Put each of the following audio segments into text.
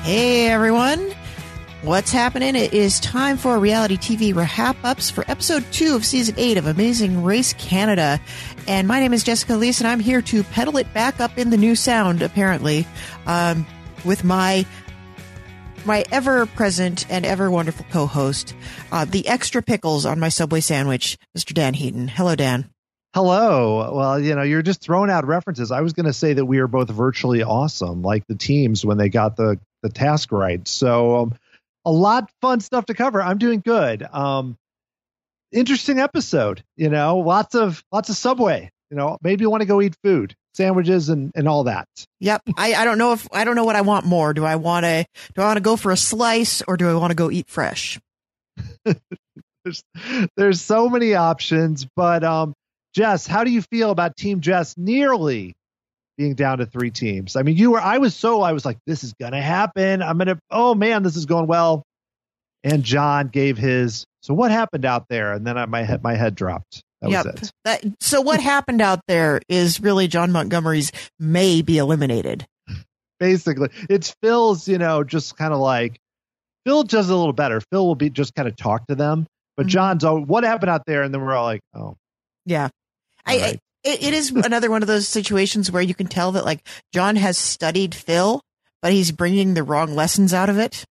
Hey everyone, what's happening? It is time for reality TV wrap-ups for episode 2 of season 8 of Amazing Race Canada. And my name is Jessica Lees, and I'm here to pedal it back up in the new sound, apparently, with my ever-present and ever-wonderful co-host, the extra pickles on my Subway sandwich, Mr. Dan Heaton. Hello, Dan. Hello. Well, you're just throwing out references. I was going to say that we are both virtually awesome, like the teams when they got the task right. So a lot of fun stuff to cover. I'm doing good. Interesting episode, lots of Subway, maybe you want to go eat food, sandwiches and all that. Yep. I don't know what I want more. Do I want to go for a slice, or do I want to go eat fresh? There's so many options, but Jess, how do you feel about Team Jess nearly being down to 3 teams? I mean, I was like, this is going to happen. Oh man, this is going well. And John gave his, so what happened out there? And then my head dropped. That was it. So what happened out there is really John Montgomery's may be eliminated. Basically, it's Phil's, just kind of like, Phil does a little better. Phil will be just kind of talk to them. But John's, what happened out there? And then we're all like, oh. Yeah. It is another one of those situations where you can tell that, like, John has studied Phil, but he's bringing the wrong lessons out of it.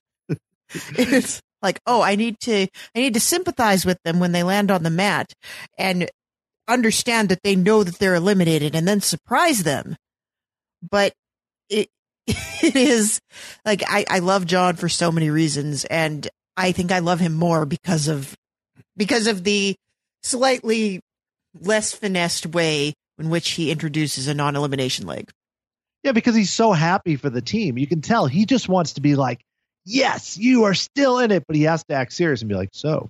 It's like, oh, I need to sympathize with them when they land on the mat and understand that they know that they're eliminated, and then surprise them. But it is like, I love John for so many reasons, and I think I love him more because of the slightly less finessed way in which he introduces a non-elimination leg. Yeah, because he's so happy for the team. You can tell he just wants to be like, yes, you are still in it. But he has to act serious and be like, so,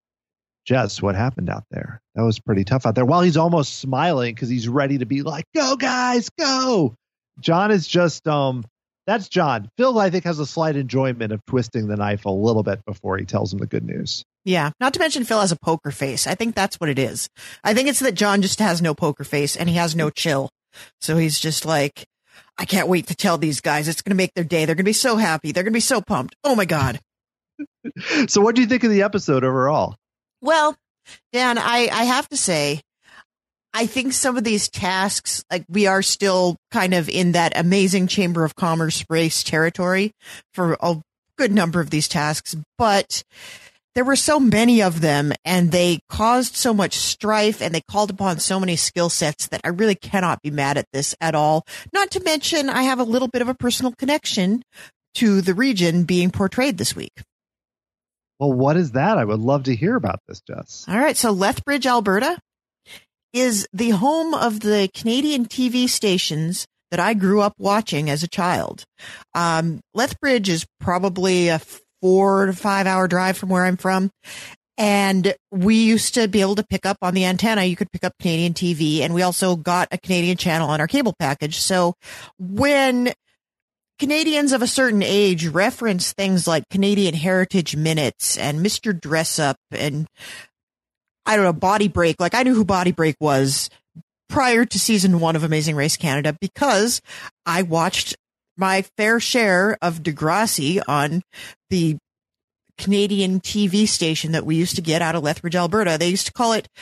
Jess, what happened out there? That was pretty tough out there. While he's almost smiling because he's ready to be like, go, guys, go. John is just, that's John. Phil, I think, has a slight enjoyment of twisting the knife a little bit before he tells him the good news. Yeah, not to mention Phil has a poker face. I think that's what it is. I think it's that John just has no poker face and he has no chill. So he's just like, I can't wait to tell these guys. It's going to make their day. They're going to be so happy. They're going to be so pumped. Oh, my God. So what do you think of the episode overall? Well, Dan, I have to say, I think some of these tasks, like, we are still kind of in that amazing Chamber of Commerce race territory for a good number of these tasks, but there were so many of them, and they caused so much strife, and they called upon so many skill sets that I really cannot be mad at this at all. Not to mention, I have a little bit of a personal connection to the region being portrayed this week. Well, what is that? I would love to hear about this, Jess. All right. So Lethbridge, Alberta is the home of the Canadian TV stations that I grew up watching as a child. Lethbridge is probably a 4 to 5 hour drive from where I'm from. And we used to be able to pick up on the antenna. You could pick up Canadian TV, and we also got a Canadian channel on our cable package. So when Canadians of a certain age reference things like Canadian Heritage Minutes and Mr. Dress Up and, I don't know, Body Break, like, I knew who Body Break was prior to season 1 of Amazing Race Canada because I watched my fair share of Degrassi on the Canadian TV station that we used to get out of Lethbridge, Alberta. They used to call it,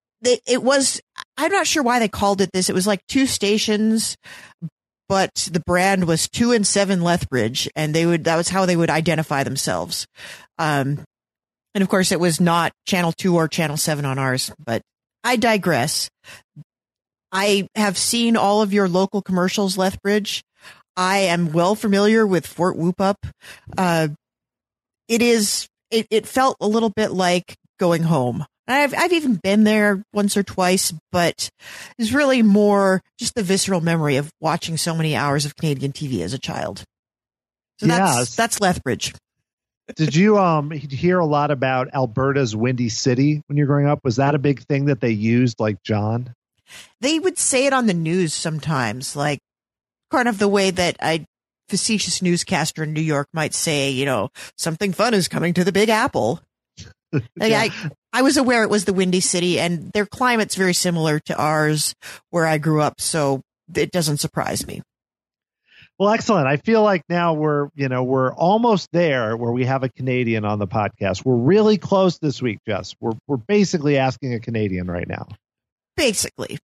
I'm not sure why they called it this. It was like 2 stations, but the brand was 2 and 7 Lethbridge, and that was how they would identify themselves. And of course it was not Channel 2 or Channel 7 on ours, but I digress. I have seen all of your local commercials, Lethbridge. I am well familiar with Fort Whoop-Up. It felt a little bit like going home. I've even been there once or twice, but it's really more just the visceral memory of watching so many hours of Canadian TV as a child. So that's Lethbridge. Did you hear a lot about Alberta's Windy City when you're growing up? Was that a big thing that they used, like John? They would say it on the news sometimes, like kind of the way that a facetious newscaster in New York might say, something fun is coming to the Big Apple. Yeah. I was aware it was the Windy City, and their climate's very similar to ours where I grew up, so it doesn't surprise me. Well, excellent. I feel like now we're almost there where we have a Canadian on the podcast. We're really close this week, Jess. We're basically asking a Canadian right now. Basically,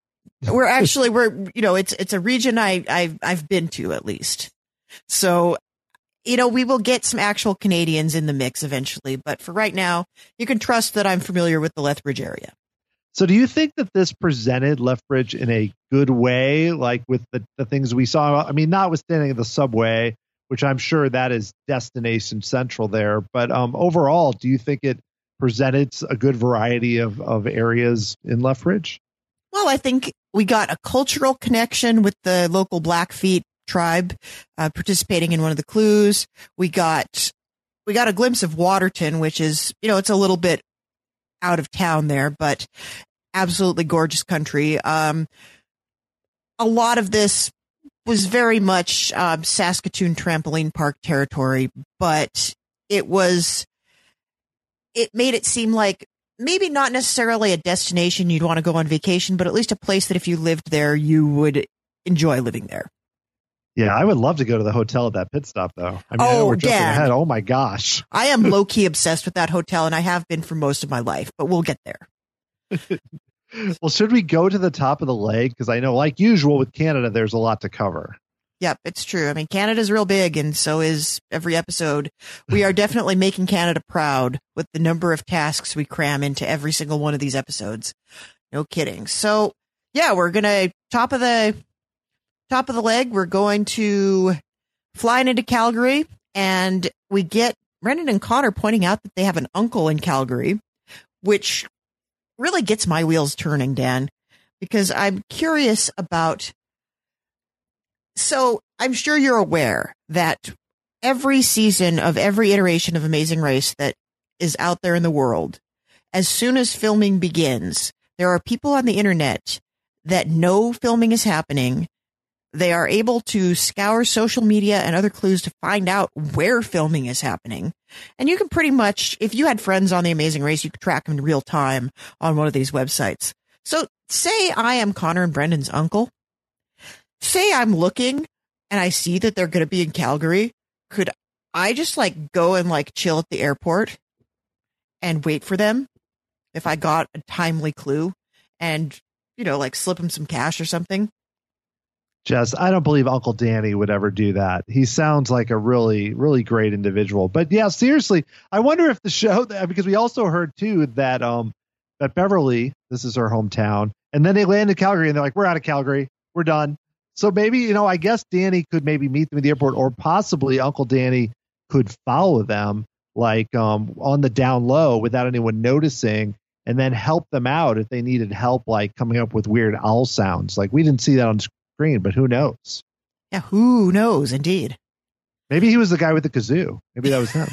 it's a region I've been to at least. So, we will get some actual Canadians in the mix eventually. But for right now, you can trust that I'm familiar with the Lethbridge area. So do you think that this presented Lethbridge in a good way, like with the things we saw? I mean, notwithstanding the subway, which I'm sure that is destination central there. But overall, do you think it presented a good variety of areas in Lethbridge? Well, I think we got a cultural connection with the local Blackfeet tribe participating in one of the clues. We got a glimpse of Waterton, which is, it's a little bit out of town there, but absolutely gorgeous country. A lot of this was very much Saskatoon trampoline park territory, but it made it seem like maybe not necessarily a destination you'd want to go on vacation, but at least a place that if you lived there, you would enjoy living there. Yeah, I would love to go to the hotel at that pit stop, though. I know we're jumping ahead. Oh, my gosh. I am low-key obsessed with that hotel, and I have been for most of my life, but we'll get there. Well, should we go to the top of the lake? Because I know, like usual with Canada, there's a lot to cover. Yep, it's true. I mean, Canada's real big, and so is every episode. We are definitely making Canada proud with the number of tasks we cram into every single one of these episodes. No kidding. So, yeah, we're going to top of the leg. We're going to fly into Calgary, and we get Brendan and Connor pointing out that they have an uncle in Calgary, which really gets my wheels turning, Dan, because I'm curious about. So I'm sure you're aware that every season of every iteration of Amazing Race that is out there in the world, as soon as filming begins, there are people on the internet that know filming is happening. They are able to scour social media and other clues to find out where filming is happening. And you can pretty much, if you had friends on The Amazing Race, you could track them in real time on one of these websites. So say I am Connor and Brendan's uncle. Say I'm looking and I see that they're going to be in Calgary. Could I just go and chill at the airport and wait for them if I got a timely clue and, slip them some cash or something? Jess, I don't believe Uncle Danny would ever do that. He sounds like a really, really great individual. But yeah, seriously, I wonder if the show, because we also heard too that that Beverly, this is her hometown, and then they land in Calgary and they're like, we're out of Calgary. We're done. So maybe, I guess Danny could maybe meet them at the airport, or possibly Uncle Danny could follow them on the down low without anyone noticing, and then help them out if they needed help, coming up with weird owl sounds. We didn't see that on screen, but who knows? Yeah, who knows, indeed. Maybe he was the guy with the kazoo. Maybe that was him.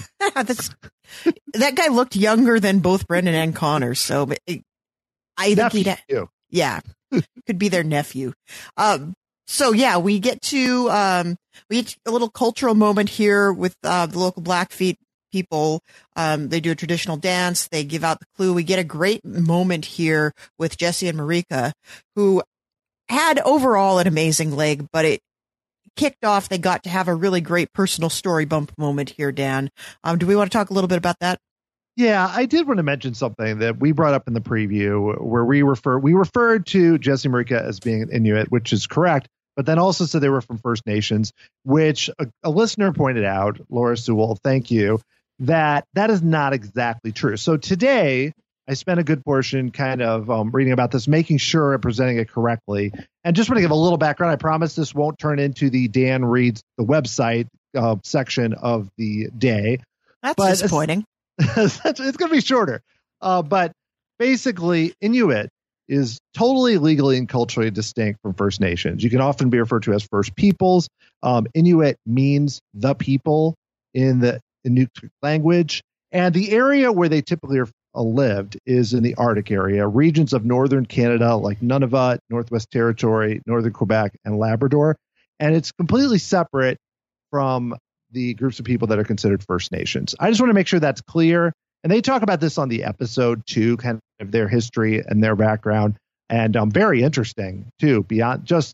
That guy looked younger than both Brendan and Connor, so I think yeah, could be their nephew. So yeah, we get a little cultural moment here with the local Blackfeet people. They do a traditional dance. They give out the clue. We get a great moment here with Jesse and Marika, who had overall an amazing leg, but it kicked off. They got to have a really great personal story bump moment here, Dan. Do we want to talk a little bit about that? Yeah, I did want to mention something that we brought up in the preview where we referred to Jesse and Marika as being an Inuit, which is correct, but then also said they were from First Nations, which a listener pointed out, Laura Sewell, thank you, that is not exactly true. So today, I spent a good portion kind of reading about this, making sure I'm presenting it correctly. And just want to give a little background. I promise this won't turn into the Dan Reads the website section of the day. That's disappointing. It's going to be shorter. But basically, Inuit is totally legally and culturally distinct from First Nations. You can often be referred to as First Peoples. Inuit means the people in the Inuktitut language. And the area where they typically are lived is in the Arctic area, regions of northern Canada like Nunavut, Northwest Territory, northern Quebec, and Labrador. And it's completely separate from the groups of people that are considered First Nations. I just want to make sure that's clear. And they talk about this on the episode too, kind of their history and their background. And very interesting too, beyond just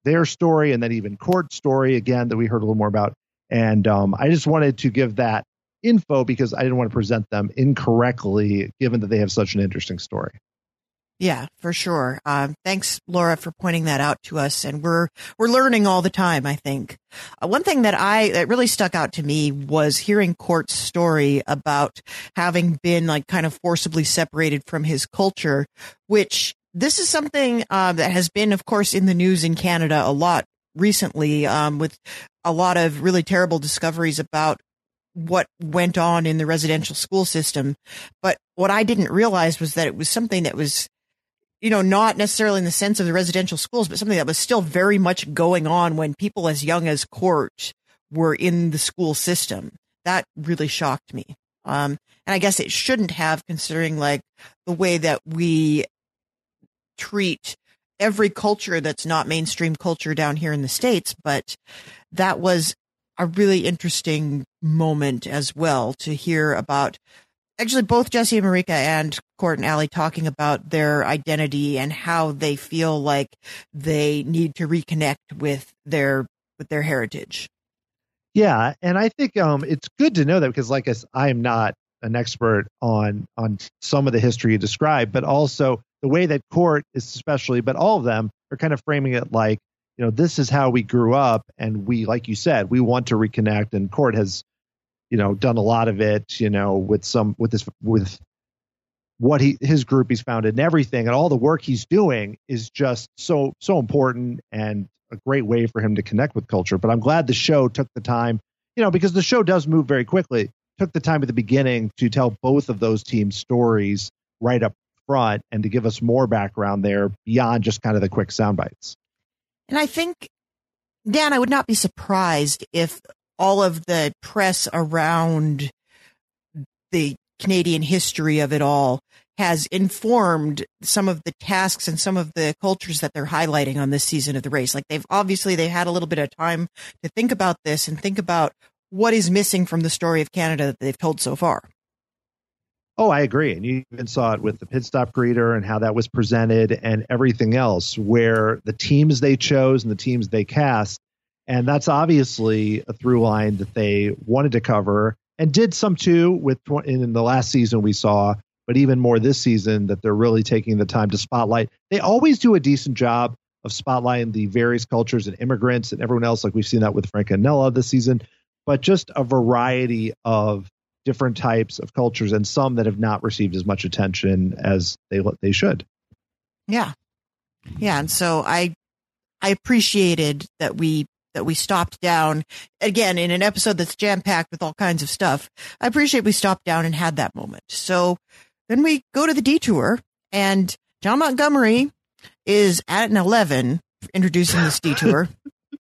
their story, and then even Court's story again that we heard a little more about. And I just wanted to give that info because I didn't want to present them incorrectly, given that they have such an interesting story. Yeah, for sure. Thanks, Laura, for pointing that out to us. And we're learning all the time, I think. One thing that really stuck out to me was hearing Court's story about having been like kind of forcibly separated from his culture, which this is something that has been, of course, in the news in Canada a lot recently, with a lot of really terrible discoveries about what went on in the residential school system. But what I didn't realize was that it was something that was, not necessarily in the sense of the residential schools, but something that was still very much going on when people as young as Court were in the school system. That really shocked me. And I guess it shouldn't have, considering like the way that we treat every culture that's not mainstream culture down here in the States. But that was a really interesting moment as well to hear about. Actually, both Jesse and Marika and Court and Allie talking about their identity and how they feel like they need to reconnect with their heritage. Yeah, and I think it's good to know that because, like I am not an expert on some of the history you described, but also the way that Court is especially, but all of them are kind of framing it like, this is how we grew up, and we, like you said, we want to reconnect, and Court has done a lot of it, with what his group he's founded and everything, and all the work he's doing is just so important and a great way for him to connect with culture. But I'm glad the show took the time, because the show does move very quickly, took the time at the beginning to tell both of those teams' stories right up front and to give us more background there beyond just kind of the quick sound bites. And I think, Dan, I would not be surprised if all of the press around the Canadian history of it all has informed some of the tasks and some of the cultures that they're highlighting on this season of the race. Like they've had a little bit of time to think about this and think about what is missing from the story of Canada that they've told so far. Oh, I agree. And you even saw it with the pit stop greeter and how that was presented and everything else, where the teams they chose and the teams they cast. And that's obviously a through line that they wanted to cover and did some too in the last season we saw, but even more this season that they're really taking the time to spotlight. They always do a decent job of spotlighting the various cultures and immigrants and everyone else. Like we've seen that with Frank and Nella this season, but just a variety of different types of cultures and some that have not received as much attention as they should. Yeah. Yeah. And so I appreciated that we stopped down again in an episode that's jam packed with all kinds of stuff. I appreciate we stopped down and had that moment. So then we go to the detour and John Montgomery is at an 11 introducing this detour.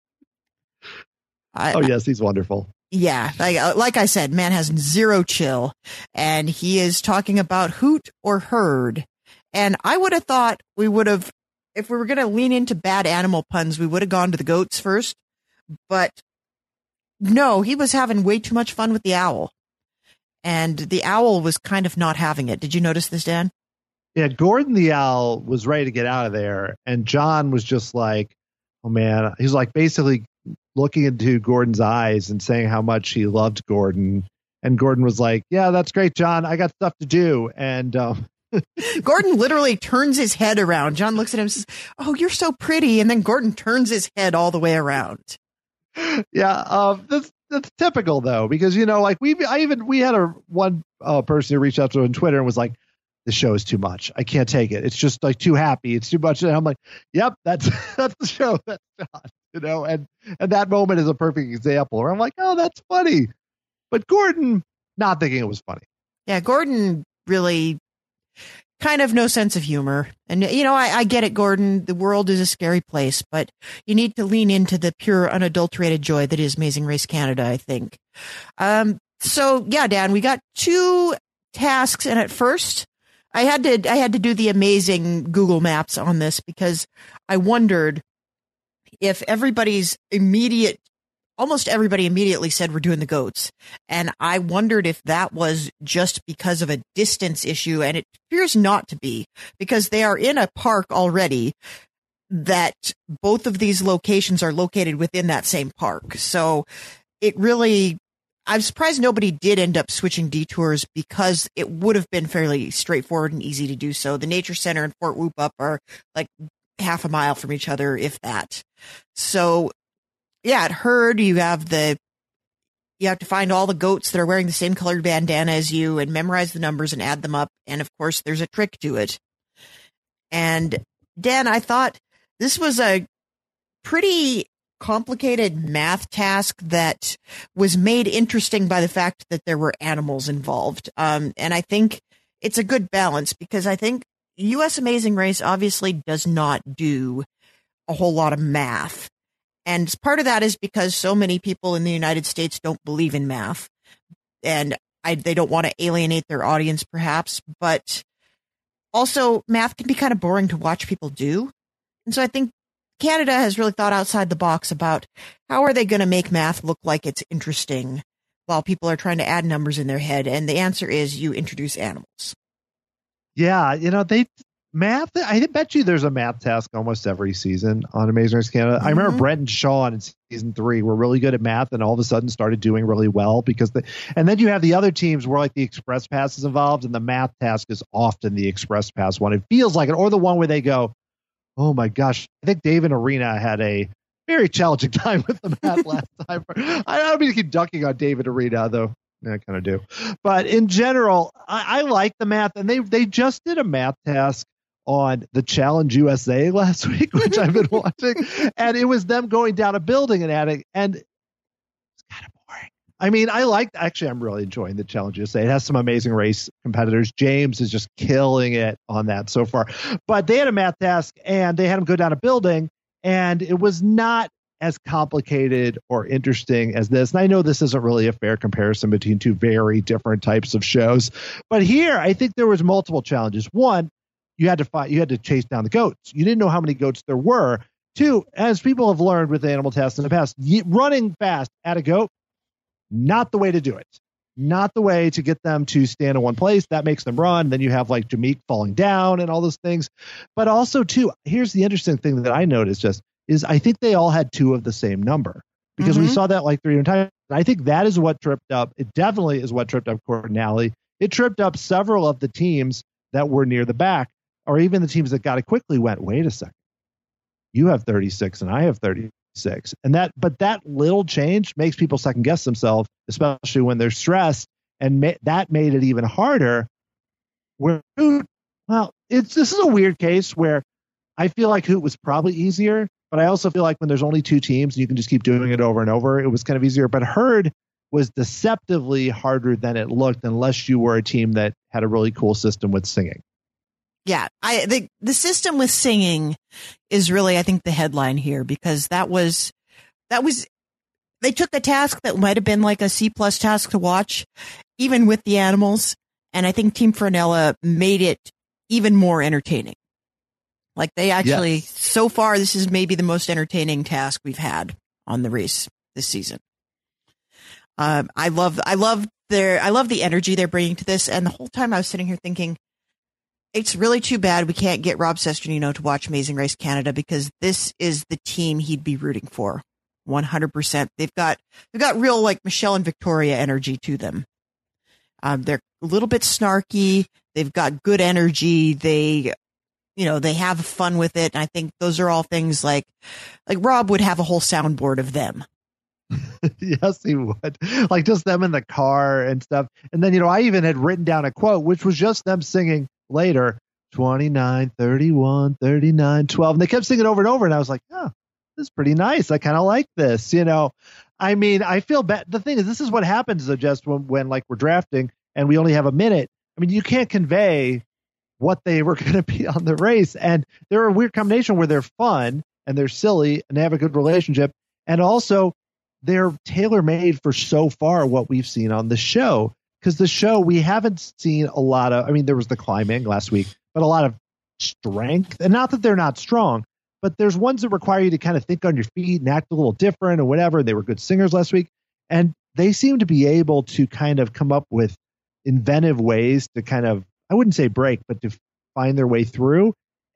Yes, he's wonderful. Yeah. Like I said, man has zero chill and he is talking about hoot or herd. And I would have thought if we were going to lean into bad animal puns, we would have gone to the goats first. But no, he was having way too much fun with the owl. And the owl was kind of not having it. Did you notice this, Dan? Yeah, Gordon the owl was ready to get out of there. And John was just like, oh, man. He's like basically looking into Gordon's eyes and saying how much he loved Gordon. And Gordon was like, yeah, that's great, John. I got stuff to do. And Gordon literally turns his head around. John looks at him and says, oh, you're so pretty. And then Gordon turns his head all the way around. Yeah, that's typical though, because like we had one person who reached out to him on Twitter and was like, "The show is too much. I can't take it. It's just like too happy. It's too much." And I'm like, "Yep, that's the show. That's John." And that moment is a perfect example where I'm like, "Oh, that's funny," but Gordon not thinking it was funny. Yeah, Gordon really kind of no sense of humor. And, I get it, Gordon. The world is a scary place, but you need to lean into the pure, unadulterated joy that is Amazing Race Canada, I think. So, yeah, Dan, we got 2 tasks. And at first, I had to do the amazing Google Maps on this because I wondered if almost everybody immediately said we're doing the goats. And I wondered if that was just because of a distance issue. And it appears not to be because they are in a park already. that both of these locations are located within that same park. So it really, I'm surprised nobody did end up switching detours, because it would have been fairly straightforward and easy to do so. The Nature Center and Fort Whoop Up are like half a mile from each other, if that. So yeah, at Herd, you have to find all the goats that are wearing the same colored bandana as you and memorize the numbers and add them up. And of course, there's a trick to it. And Dan, I thought this was a pretty complicated math task that was made interesting by the fact that there were animals involved. And I think it's a good balance, because I think U.S. Amazing Race obviously does not do a whole lot of math. And part of that is because so many people in the United States don't believe in math, and they don't want to alienate their audience, perhaps. But also, math can be kind of boring to watch people do. And so I think Canada has really thought outside the box about how are they going to make math look like it's interesting while people are trying to add numbers in their head. And the answer is you introduce animals. Yeah, math, I bet you there's a math task almost every season on Amazing Race Canada. I remember Brett and Sean in season 3 were really good at math, and all of a sudden started doing really well and then you have the other teams where like the Express Pass is involved, and the math task is often the Express Pass one. It feels like it, or the one where they go, oh my gosh, I think Dave and Arena had a very challenging time with the math last time. I don't mean to keep ducking on David Arena, though. I kind of do. But in general, I like the math, and they just did a math task on the Challenge USA last week, which I've been watching, and it was them going down a building and adding, and it's kind of boring. I mean, I'm really enjoying the Challenge USA. It has some amazing race competitors. James is just killing it on that so far. But they had a math task, and they had him go down a building, and it was not as complicated or interesting as this. And I know this isn't really a fair comparison between two very different types of shows, but here I think there was multiple challenges. One, you had to chase down the goats. You didn't know how many goats there were. Two, as people have learned with animal tests in the past, running fast at a goat, not the way to do it. Not the way to get them to stand in one place. That makes them run. Then you have like Jameek falling down and all those things. But also, too, here's the interesting thing that I noticed is I think they all had 2 of the same number, because we saw that like 3 times. I think that is what tripped up. It definitely is what tripped up Court and Allie. It tripped up several of the teams that were near the back, or even the teams that got it quickly went, wait a second, you have 36 and I have 36. But that little change makes people second guess themselves, especially when they're stressed. And that made it even harder. This is a weird case where I feel like Hoot was probably easier, but I also feel like when there's only 2 teams and you can just keep doing it over and over, it was kind of easier. But Herd was deceptively harder than it looked, unless you were a team that had a really cool system with singing. Yeah, the system with singing is really, I think, the headline here, because that was they took a task that might have been like a C+ task to watch, even with the animals, and I think Team Frenella made it even more entertaining. Like they actually, so far, this is maybe the most entertaining task we've had on the race this season. I love the energy they're bringing to this, and the whole time I was sitting here thinking, it's really too bad we can't get Rob Sesternino to watch Amazing Race Canada, because this is the team he'd be rooting for. 100%. They've got real like Michelle and Victoria energy to them. They're a little bit snarky. They've got good energy. They have fun with it. And I think those are all things like Rob would have a whole soundboard of them. Yes, he would. Like just them in the car and stuff. And then, I even had written down a quote, which was just them singing later, 29, 31, 39, 12. And they kept singing over and over. And I was like, oh, this is pretty nice. I kind of like this, I mean, I feel bad. The thing is, this is what happens just when like we're drafting and we only have a minute. I mean, you can't convey what they were going to be on the race. And they're a weird combination where they're fun and they're silly and they have a good relationship. And also they're tailor-made for so far what we've seen on the show. Because the show, we haven't seen a lot of, I mean, there was the climbing last week, but a lot of strength. And not that they're not strong, but there's ones that require you to kind of think on your feet and act a little different or whatever. They were good singers last week. And they seem to be able to kind of come up with inventive ways to kind of, I wouldn't say break, but to find their way through.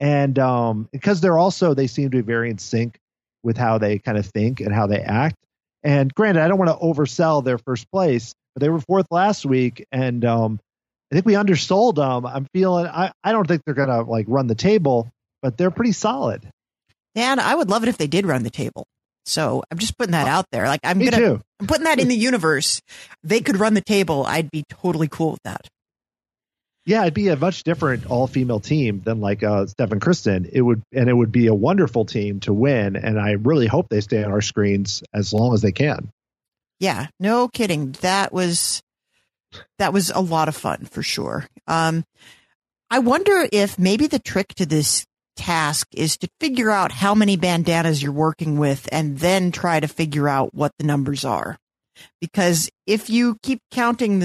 And because they seem to be very in sync with how they kind of think and how they act. And granted, I don't want to oversell their first place, but they were fourth last week. And I think we undersold them. I'm feeling, I don't think they're going to like run the table, but they're pretty solid. Dan, I would love it if they did run the table. So I'm just putting that out there. Like I'm putting that in the universe. They could run the table. I'd be totally cool with that. Yeah, it'd be a much different all-female team than like Steph and Kristen. It would be a wonderful team to win, and I really hope they stay on our screens as long as they can. Yeah, no kidding. That was a lot of fun for sure. I wonder if maybe the trick to this task is to figure out how many bandanas you're working with and then try to figure out what the numbers are. Because if you keep counting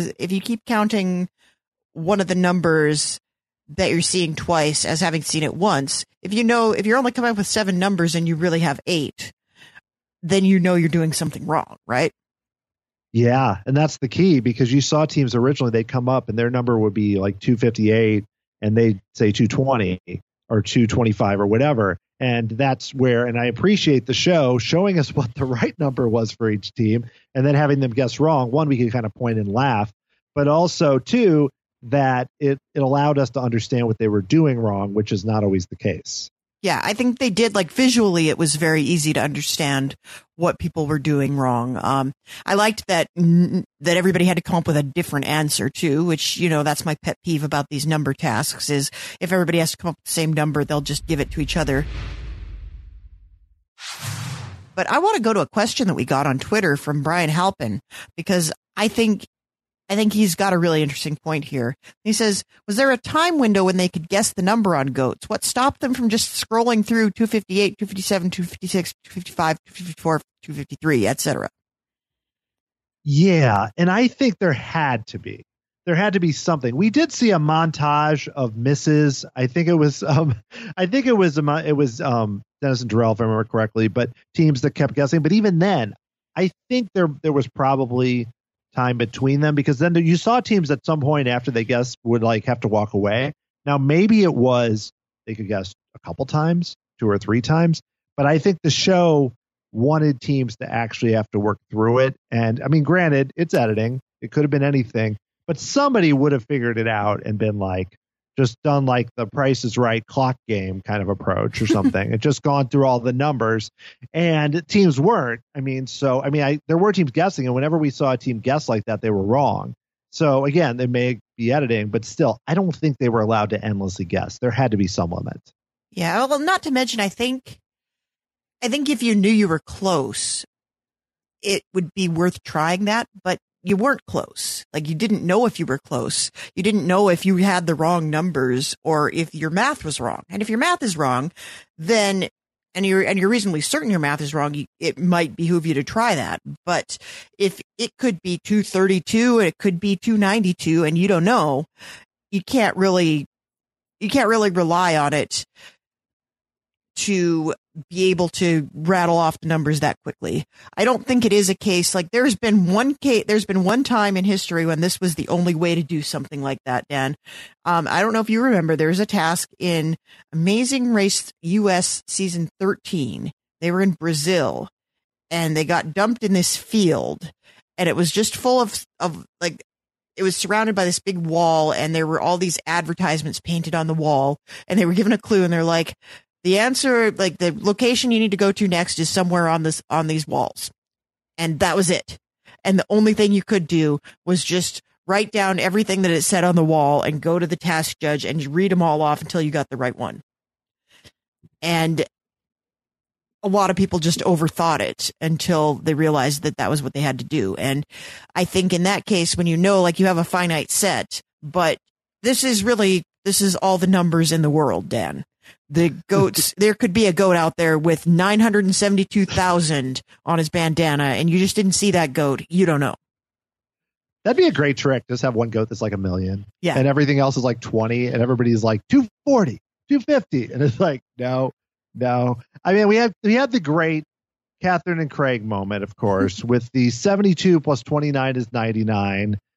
one of the numbers that you're seeing twice as having seen it once, if you're only coming up with 7 numbers and you really have 8, then you're doing something wrong, right? Yeah, and that's the key, because you saw teams originally, they'd come up and their number would be like 258 and they'd say 220 or 225 or whatever. And that's where, and I appreciate the show showing us what the right number was for each team and then having them guess wrong. One, we could kind of point and laugh, but also two, that it allowed us to understand what they were doing wrong, which is not always the case. Yeah, I think they did. Like visually, it was very easy to understand what people were doing wrong. I liked that everybody had to come up with a different answer too, which, that's my pet peeve about these number tasks is if everybody has to come up with the same number, they'll just give it to each other. But I want to go to a question that we got on Twitter from Brian Halpin, because I think he's got a really interesting point here. He says, was there a time window when they could guess the number on goats? What stopped them from just scrolling through 258, 257, 256, 255, 254, 253, etc.? Yeah, and I think there had to be something. We did see a montage of misses. I think it was Dennis and Darrell, if I remember correctly, but teams that kept guessing. But even then, I think there was probably time between them, because then you saw teams at some point after they guessed would like have to walk away. Now maybe it was they could guess a couple times, 2 or 3 times, but I think the show wanted teams to actually have to work through it. And I mean, granted, it's editing, it could have been anything, but somebody would have figured it out and been like, just done like the Price is Right clock game kind of approach or something. It just gone through all the numbers, and teams weren't. There were teams guessing, and whenever we saw a team guess like that, they were wrong. So again, they may be editing, but still, I don't think they were allowed to endlessly guess. There had to be some limit. Yeah, well, not to mention, I think if you knew you were close, it would be worth trying that, but you weren't close. Like you didn't know if you were close. You didn't know if you had the wrong numbers or if your math was wrong. And if your math is wrong, then and you're reasonably certain your math is wrong, it might behoove you to try that. But if it could be 232 and it could be 292 and you don't know, you can't really rely on it to be able to rattle off the numbers that quickly. I don't think it is a case like there's been one time in history when this was the only way to do something like that, Dan. I don't know if you remember, there was a task in Amazing Race US season 13. They were in Brazil and they got dumped in this field, and it was just full of like, it was surrounded by this big wall, and there were all these advertisements painted on the wall, and they were given a clue, and they're like, the answer, like the location you need to go to next is somewhere on these walls. And that was it. And the only thing you could do was just write down everything that it said on the wall and go to the task judge and read them all off until you got the right one. And a lot of people just overthought it until they realized that that was what they had to do. And I think in that case, when like you have a finite set, but this is all the numbers in the world, Dan. The goats, there could be a goat out there with 972,000 on his bandana, and you just didn't see that goat. You don't know. That'd be a great trick. Just have one goat that's like 1 million. Yeah. And everything else is like 20, and everybody's like 240, 250. And it's like, no. I mean, we had the great Catherine and Craig moment, of course, with the 72 plus 29 is 99.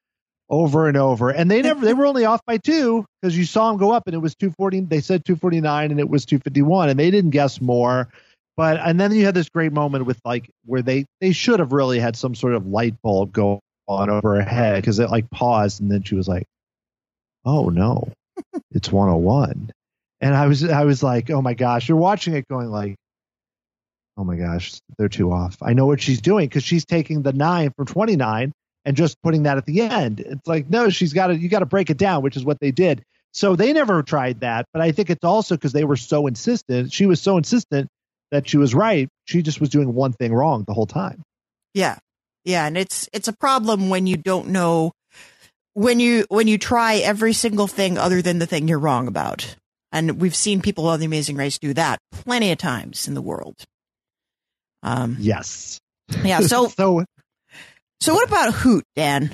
over and over. And they were only off by 2 because you saw them go up and it was 240. They said 249 and it was 251 and they didn't guess more. And then you had this great moment with like where they should have really had some sort of light bulb go on over her head because it like paused and then she was like, oh no, it's 101. And I was like, oh my gosh, you're watching it going like, oh my gosh, they're too off. I know what she's doing because she's taking the 9 from 29 and just putting that at the end. It's like, no, you got to break it down, which is what they did. So they never tried that. But I think it's also because they were so insistent. She was so insistent that she was right. She just was doing one thing wrong the whole time. Yeah. Yeah. And it's a problem when you don't know, when you try every single thing other than the thing you're wrong about. And we've seen people on The Amazing Race do that plenty of times in the world. Yes. Yeah. So what about Hoot, Dan?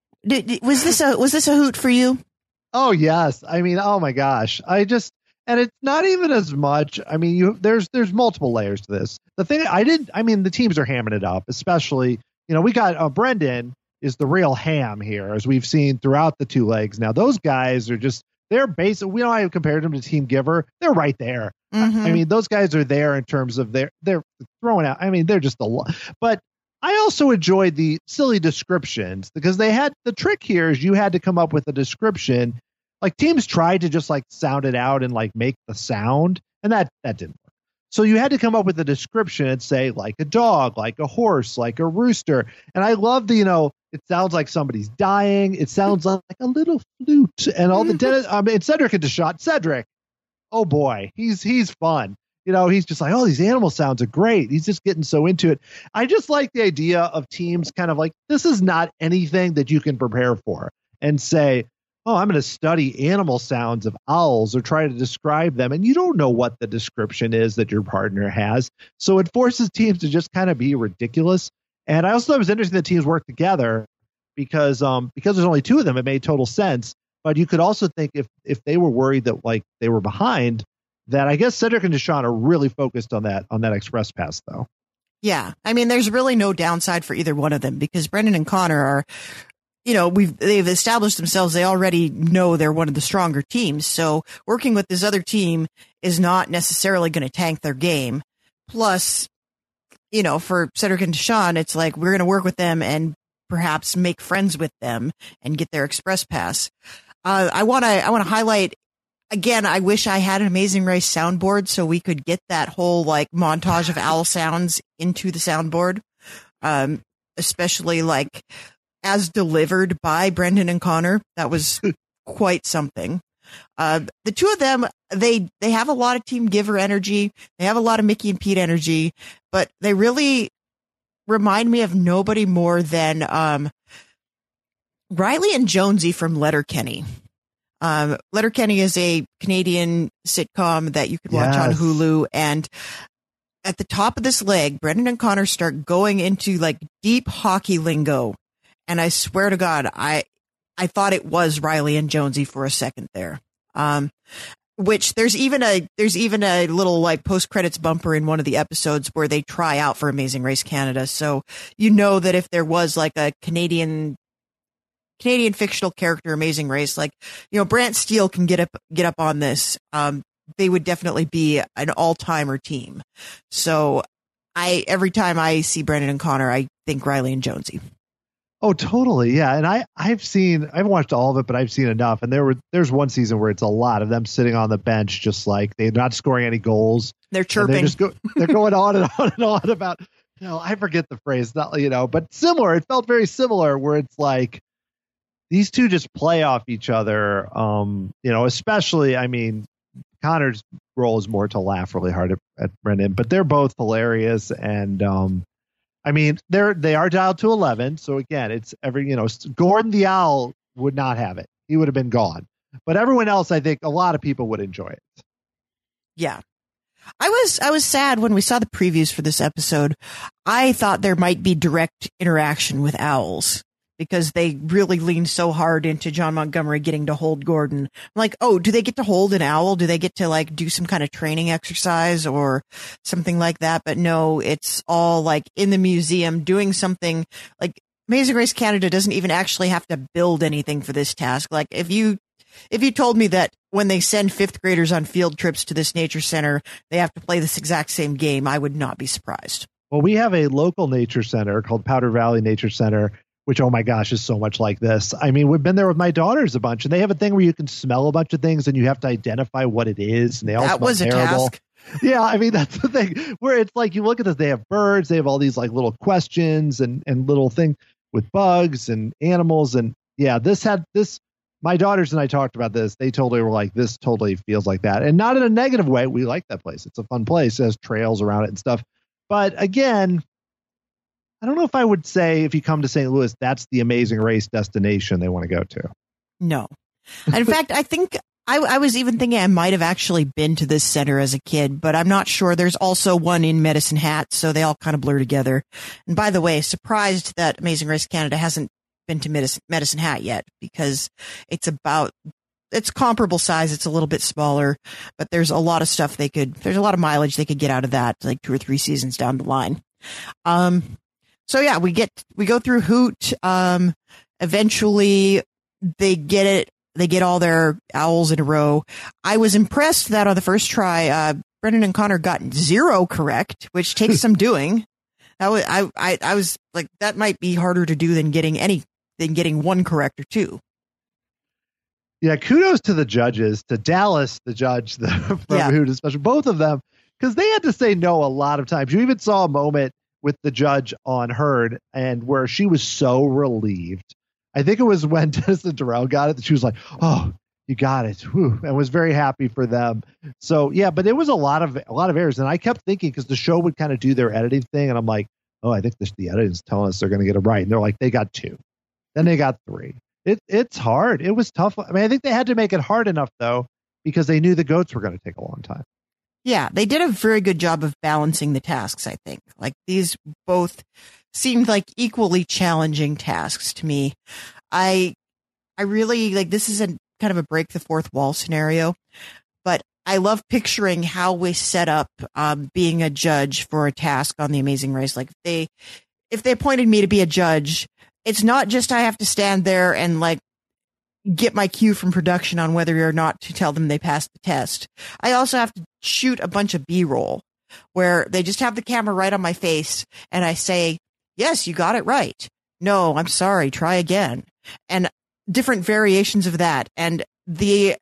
Was this a hoot for you? Oh yes. I mean, oh my gosh. And it's not even as much. I mean, there's multiple layers to this. The thing the teams are hamming it up, especially, we got Brendan is the real ham here, as we've seen throughout the 2 legs. Now, those guys are they're basic. We know I compared them to Team Giver. They're right there. Mm-hmm. I mean, those guys are there in terms of they're throwing out. I mean, they're just a lot. But I also enjoyed the silly descriptions because they had the trick here is you had to come up with a description. Like teams tried to just like sound it out and like make the sound, and that didn't work. So you had to come up with a description and say like a dog, like a horse, like a rooster. And I love it sounds like somebody's dying. It sounds like a little flute and all the and Cedric and Deshawn. Cedric, oh boy, he's fun. He's just like, oh, these animal sounds are great. He's just getting so into it. I just like the idea of teams kind of like, this is not anything that you can prepare for and say, oh, I'm going to study animal sounds of owls or try to describe them. And you don't know what the description is that your partner has. So it forces teams to just kind of be ridiculous. And I also thought it was interesting that teams work together because there's only 2 of them, it made total sense. But you could also think if they were worried that like they were behind, that I guess Cedric and Deshawn are really focused on that express pass, though. Yeah. I mean, there's really no downside for either one of them because Brendan and Connor are, they've established themselves. They already know they're one of the stronger teams. So working with this other team is not necessarily going to tank their game. Plus, for Cedric and Deshawn, it's like, we're going to work with them and perhaps make friends with them and get their express pass. I want to highlight again. I wish I had an Amazing Race soundboard so we could get that whole like montage of owl sounds into the soundboard. Especially like as delivered by Brendan and Connor. That was quite something. The 2 of them, they have a lot of Team Giver energy. They have a lot of Mickey and Pete energy, but they really remind me of nobody more than Riley and Jonesy from Letterkenny. Letterkenny is a Canadian sitcom that you could watch on Hulu. And at the top of this leg, Brendan and Connor start going into like deep hockey lingo. And I swear to God, I thought it was Riley and Jonesy for a second there. Which there's even a little like post credits bumper in one of the episodes where they try out for Amazing Race Canada. So that if there was like a Canadian fictional character Amazing Race, like Brant Steele can get up on this. They would definitely be an all-timer team. So every time I see Brendan and Connor, I think Riley and Jonesy. Oh, totally. Yeah. And I haven't watched all of it, but I've seen enough. And there's one season where it's a lot of them sitting on the bench, just like they're not scoring any goals. They're chirping. They're going on and on and on about, I forget the phrase, not, but similar. It felt very similar where it's like these 2 just play off each other. Especially, I mean, Connor's role is more to laugh really hard at Brendan, but they're both hilarious. And, I mean, they are dialed to 11. So again, it's Gordon the Owl would not have it. He would have been gone. But everyone else, I think a lot of people would enjoy it. Yeah. I was sad when we saw the previews for this episode. I thought there might be direct interaction with owls because they really leaned so hard into John Montgomery getting to hold Gordon. I'm like, oh, do they get to hold an owl? Do they get to like do some kind of training exercise or something like that? But no, it's all like in the museum doing something like Amazing Race Canada doesn't even actually have to build anything for this task. Like if you told me that when they send fifth graders on field trips to this nature center, they have to play this exact same game, I would not be surprised. Well, we have a local nature center called Powder Valley Nature Center, which, oh my gosh, is so much like this. I mean, we've been there with my daughters a bunch, and they have a thing where you can smell a bunch of things and you have to identify what it is. And they all smell terrible. Task. Yeah, I mean, that's the thing where it's like you look at this, they have birds, they have all these like little questions and little things with bugs and animals. And yeah, my daughters and I talked about this. They totally were like, this totally feels like that. And not in a negative way. We like that place. It's a fun place. It has trails around it and stuff. But again, I don't know if I would say if you come to St. Louis, that's the Amazing Race destination they want to go to. No. In fact, I think I was even thinking I might have actually been to this center as a kid, but I'm not sure. There's also one in Medicine Hat, so they all kind of blur together. And by the way, surprised that Amazing Race Canada hasn't been to Medicine Hat yet, because it's comparable size. It's a little bit smaller, but there's a lot of stuff there's a lot of mileage they could get out of that, like 2 or 3 seasons down the line. So yeah, we go through Hoot. Eventually they get it. They get all their owls in a row. I was impressed that on the first try, Brendan and Connor got 0 correct, which takes some doing. I was like, that might be harder to do than getting 1 correct or 2. Yeah, kudos to the judges, to Dallas, the judge from Hoot, especially both of them, because they had to say no a lot of times. You even saw a moment with the judge on Herd and where she was so relieved. I think it was when Dennis and Darrell got it that she was like, "Oh, you got it," whew, and was very happy for them. So yeah, but it was a lot of errors, and I kept thinking because the show would kind of do their editing thing, and I'm like, "Oh, I think the editing's telling us they're going to get it right," and they're like, "They got 2, then they got 3." It's hard. It was tough. I mean, I think they had to make it hard enough though, because they knew the goats were going to take a long time. Yeah, they did a very good job of balancing the tasks, I think. Like, these both seemed like equally challenging tasks to me. I really, like, this is kind of a break the fourth wall scenario, but I love picturing how we set up being a judge for a task on The Amazing Race. Like, if they appointed me to be a judge, it's not just I have to stand there and, like, get my cue from production on whether or not to tell them they passed the test. I also have to shoot a bunch of B-roll where they just have the camera right on my face and I say, "Yes, you got it right. No, I'm sorry. Try again." And different variations of that. And the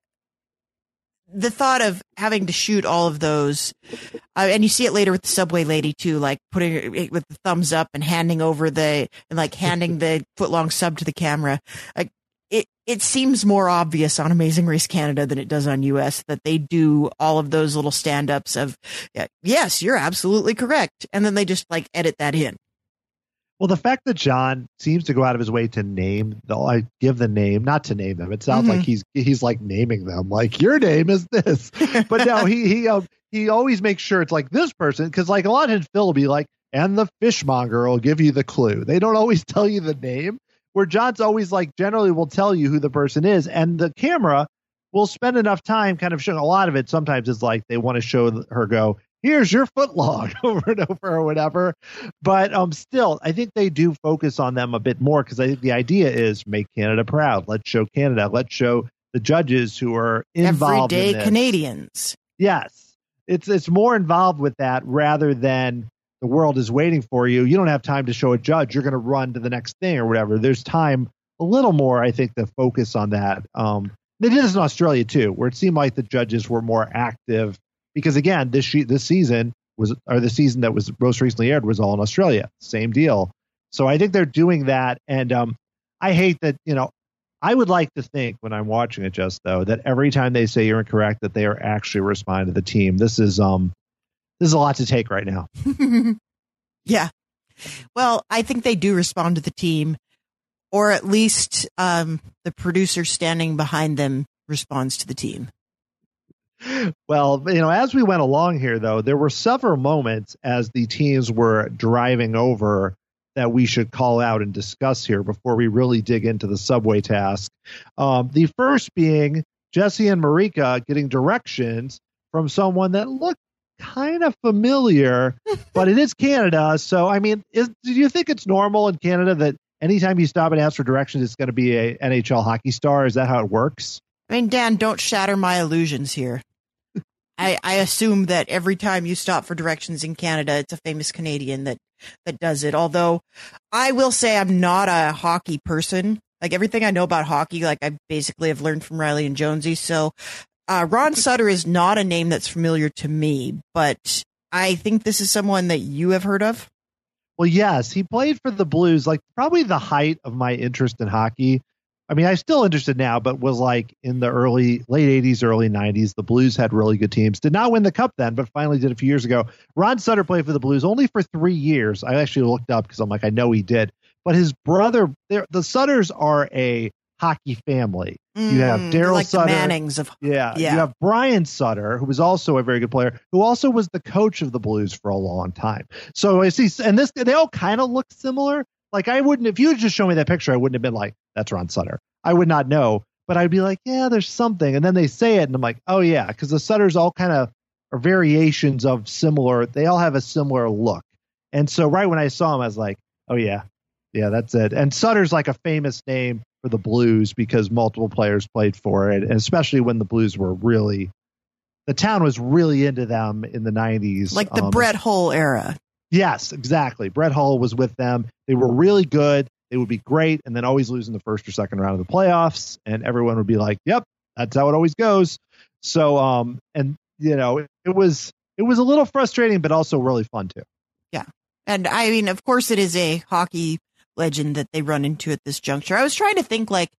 thought of having to shoot all of those, and you see it later with the subway lady too, like putting it with the thumbs up and handing the foot-long sub to the camera. Like, it seems more obvious on Amazing Race Canada than it does on US that they do all of those little stand-ups of, "Yes, you're absolutely correct." And then they just like edit that in. Well, the fact that John seems to go out of his way to give the name, not to name them. It sounds like he's like naming them, like, "Your name is this." But no, he always makes sure it's like this person, because like a lot of Phil will be like, "And the fishmonger will give you the clue." They don't always tell you the name. Where John's always like generally will tell you who the person is, and the camera will spend enough time kind of showing. A lot of it sometimes is like they want to show her go, "Here's your foot log," over and over or whatever. But still, I think they do focus on them a bit more, because I think the idea is make Canada proud. Let's show Canada. Let's show the judges who are involved everyday in this. Canadians. Yes, it's more involved with that rather than the world is waiting for you. You don't have time to show a judge. You're going to run to the next thing or whatever. There's time a little more, I think, to focus on that. They did this in Australia too, where it seemed like the judges were more active because, again, this season the season that was most recently aired was all in Australia. Same deal. So I think they're doing that. And I hate that, I would like to think when I'm watching it just though, that every time they say you're incorrect, that they are actually responding to the team. This is a lot to take right now. Yeah. Well, I think they do respond to the team, or at least the producer standing behind them responds to the team. Well, as we went along here, though, there were several moments as the teams were driving over that we should call out and discuss here before we really dig into the subway task. The first being Jesse and Marika getting directions from someone that looked kind of familiar, but it is Canada. So, I mean, do you think it's normal in Canada that anytime you stop and ask for directions, it's going to be a NHL hockey star. Is that how it works? I mean, Dan, don't shatter my illusions here. I assume that every time you stop for directions in Canada, it's a famous Canadian that does it. Although I will say I'm not a hockey person. Like everything I know about hockey, like I basically have learned from Riley and Jonesy. So Ron Sutter is not a name that's familiar to me, but I think this is someone that you have heard of. Well, yes, he played for the Blues, like probably the height of my interest in hockey. I mean, I'm still interested now, but was like in the late 80s, early 90s. The Blues had really good teams. Did not win the cup then, but finally did a few years ago. Ron Sutter played for the Blues only for 3 years. I actually looked up because I'm like, I know he did. But his brother, the Sutters are a hockey family. You have Daryl like Sutter. The Mannings of yeah. You have Brian Sutter, who was also a very good player, who also was the coach of the Blues for a long time. So I see, and they all kind of look similar. Like I wouldn't, if you had just shown me that picture, I wouldn't have been like, that's Ron Sutter. I would not know, but I'd be like, yeah, there's something. And then they say it and I'm like, oh yeah, because the Sutters all kind of are variations of similar. They all have a similar look. And so right when I saw him, I was like, oh yeah, that's it. And Sutter's like a famous name for the Blues because multiple players played for it. And especially when the Blues were the town was really into them in the 90s. Like the Brett Hull era. Yes, exactly. Brett Hull was with them. They were really good. They would be great, and then always lose in the first or second round of the playoffs, and everyone would be like, "Yep, that's how it always goes." So, and you know, it was a little frustrating, but also really fun too. Yeah, and I mean, of course, it is a hockey legend that they run into at this juncture. I was trying to think, like,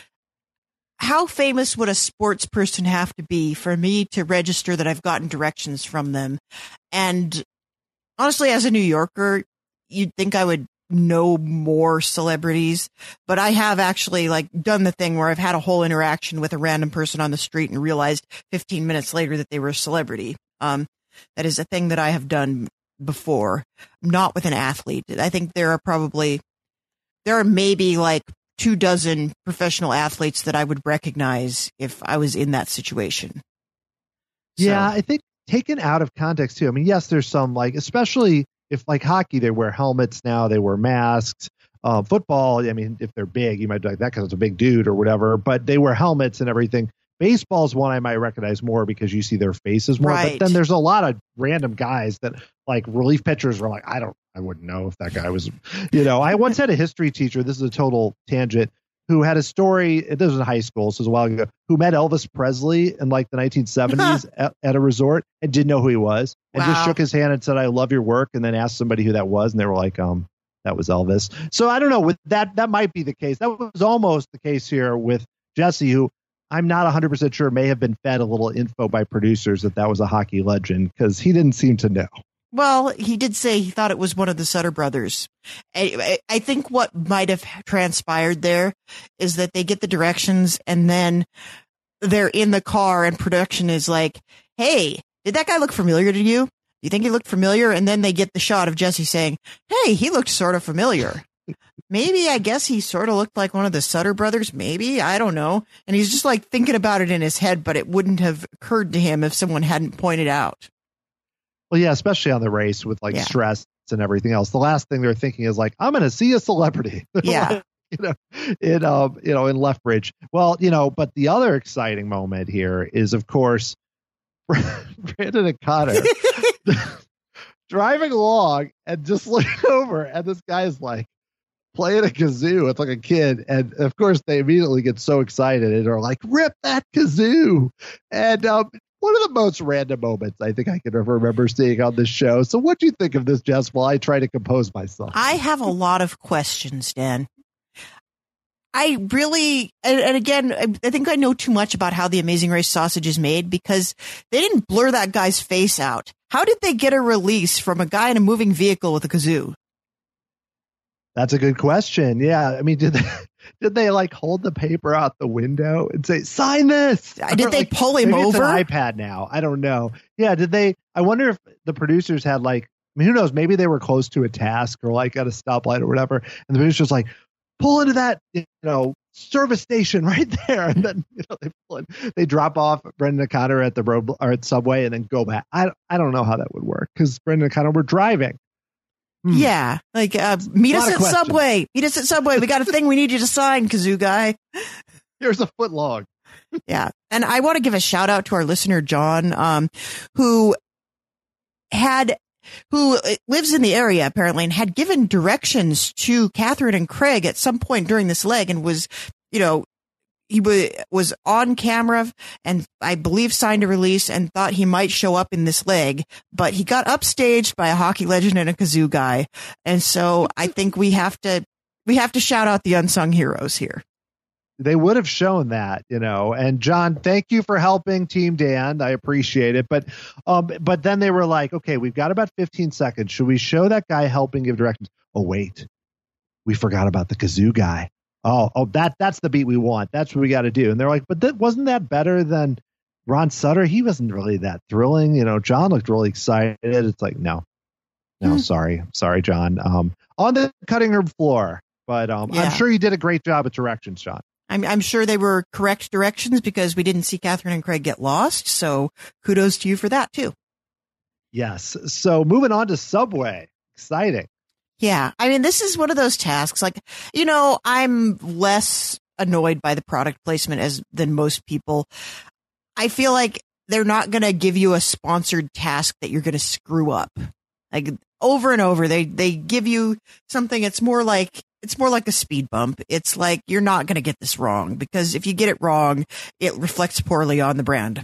how famous would a sports person have to be for me to register that I've gotten directions from them? And honestly, as a New Yorker, you'd think I would know more celebrities, but I have actually like done the thing where I've had a whole interaction with a random person on the street and realized 15 minutes later that they were a celebrity. That is a thing that I have done before, not with an athlete. I think there are maybe like 24 professional athletes that I would recognize if I was in that situation. Yeah, I think taken out of context too. I mean, yes, there's some like, especially if like hockey, they wear helmets now, they wear masks. Football, I mean, if they're big, you might be like that because it's a big dude or whatever, but they wear helmets and everything. Baseball's one I might recognize more because you see their faces more. Right. But then there's a lot of random guys that like relief pitchers were like, I wouldn't know if that guy was, I once had a history teacher. This is a total tangent. Who had a story, this was in high school, so it was a while ago, who met Elvis Presley in like the 1970s at a resort and didn't know who he was and just shook his hand and said, I love your work, and then asked somebody who that was, and they were like, that was Elvis. So I don't know, with that might be the case. That was almost the case here with Jesse, who I'm not 100% sure may have been fed a little info by producers that was a hockey legend because he didn't seem to know. Well, he did say he thought it was one of the Sutter brothers. I think what might have transpired there is that they get the directions and then they're in the car and production is like, hey, did that guy look familiar to you? Do you think he looked familiar? And then they get the shot of Jesse saying, hey, he looked sort of familiar. Maybe, I guess he sort of looked like one of the Sutter brothers. Maybe, I don't know. And he's just like thinking about it in his head, but it wouldn't have occurred to him if someone hadn't pointed out. Well, yeah, especially on the race with like stress and everything else. The last thing they're thinking is like, I'm going to see a celebrity. Yeah. In Lethbridge. Well, but the other exciting moment here is, of course, Brandon and Connor driving along and just look over, and this guy's like playing a kazoo. It's like a kid, and of course they immediately get so excited and are like, "Rip that kazoo!" And one of the most random moments I think I can ever remember seeing on this show. So what do you think of this, Jess, while I try to compose myself? I have a lot of questions, Dan. I really, and again, I think I know too much about how the Amazing Race sausage is made because they didn't blur that guy's face out. How did they get a release from a guy in a moving vehicle with a kazoo? That's a good question. Yeah. I mean, did they like hold the paper out the window and say, sign this? Did they pull him over? It's an iPad now. I don't know. Yeah. I wonder if the producers had like, I mean, who knows? Maybe they were close to a task or like at a stoplight or whatever. And the producer's like, pull into that, service station right there. And then, they drop off Brendan and Connor at the road or at Subway and then go back. I don't know how that would work because Brendan and Connor were driving. Yeah, like meet us at questions. Subway. Meet us at Subway. We got a thing we need you to sign, Kazoo guy. Here's a foot long. Yeah, and I want to give a shout out to our listener John, who lives in the area apparently and had given directions to Catherine and Craig at some point during this leg and was, he was on camera and I believe signed a release and thought he might show up in this leg, but he got upstaged by a hockey legend and a Kazoo guy. And so I think we have to shout out the unsung heroes here. They would have shown that, and John, thank you for helping Team Dan. I appreciate it. But then they were like, okay, we've got about 15 seconds. Should we show that guy helping give directions? Oh, wait, we forgot about the Kazoo guy. Oh, that's the beat we want. That's what we got to do. And they're like, but wasn't that better than Ron Sutter? He wasn't really that thrilling. John looked really excited. It's like, no, sorry, John. On the cutting room floor. But yeah. I'm sure you did a great job at directions, John. I'm sure they were correct directions because we didn't see Catherine and Craig get lost. So kudos to you for that, too. Yes. So moving on to Subway. Exciting. Yeah. I mean, this is one of those tasks. Like, I'm less annoyed by the product placement than most people. I feel like they're not going to give you a sponsored task that you're going to screw up. Like over and over, they give you something. It's more like a speed bump. It's like, you're not going to get this wrong because if you get it wrong, it reflects poorly on the brand.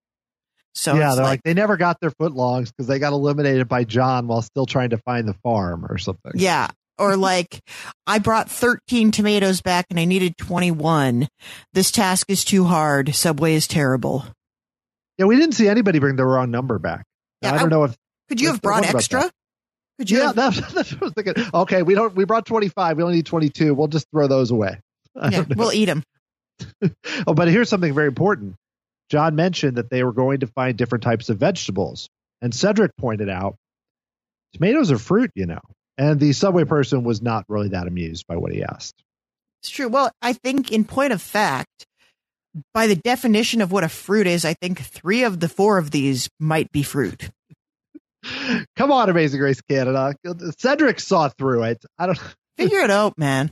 So yeah, they're like they never got their footlongs because they got eliminated by John while still trying to find the farm or something. Yeah. Or like, I brought 13 tomatoes back and I needed 21. This task is too hard. Subway is terrible. Yeah, we didn't see anybody bring the wrong number back. Yeah, I don't know if could you have brought extra? Could you? Yeah, that's what I was thinking. Okay, we brought 25. We only need 22. We'll just throw those away. Yeah, we'll eat them. Oh, but here's something very important. John mentioned that they were going to find different types of vegetables. And Cedric pointed out, tomatoes are fruit, And the Subway person was not really that amused by what he asked. It's true. Well, I think in point of fact, by the definition of what a fruit is, I think 3 of the 4 of these might be fruit. Come on, Amazing Race Canada. Cedric saw through it. I don't figure it out, man.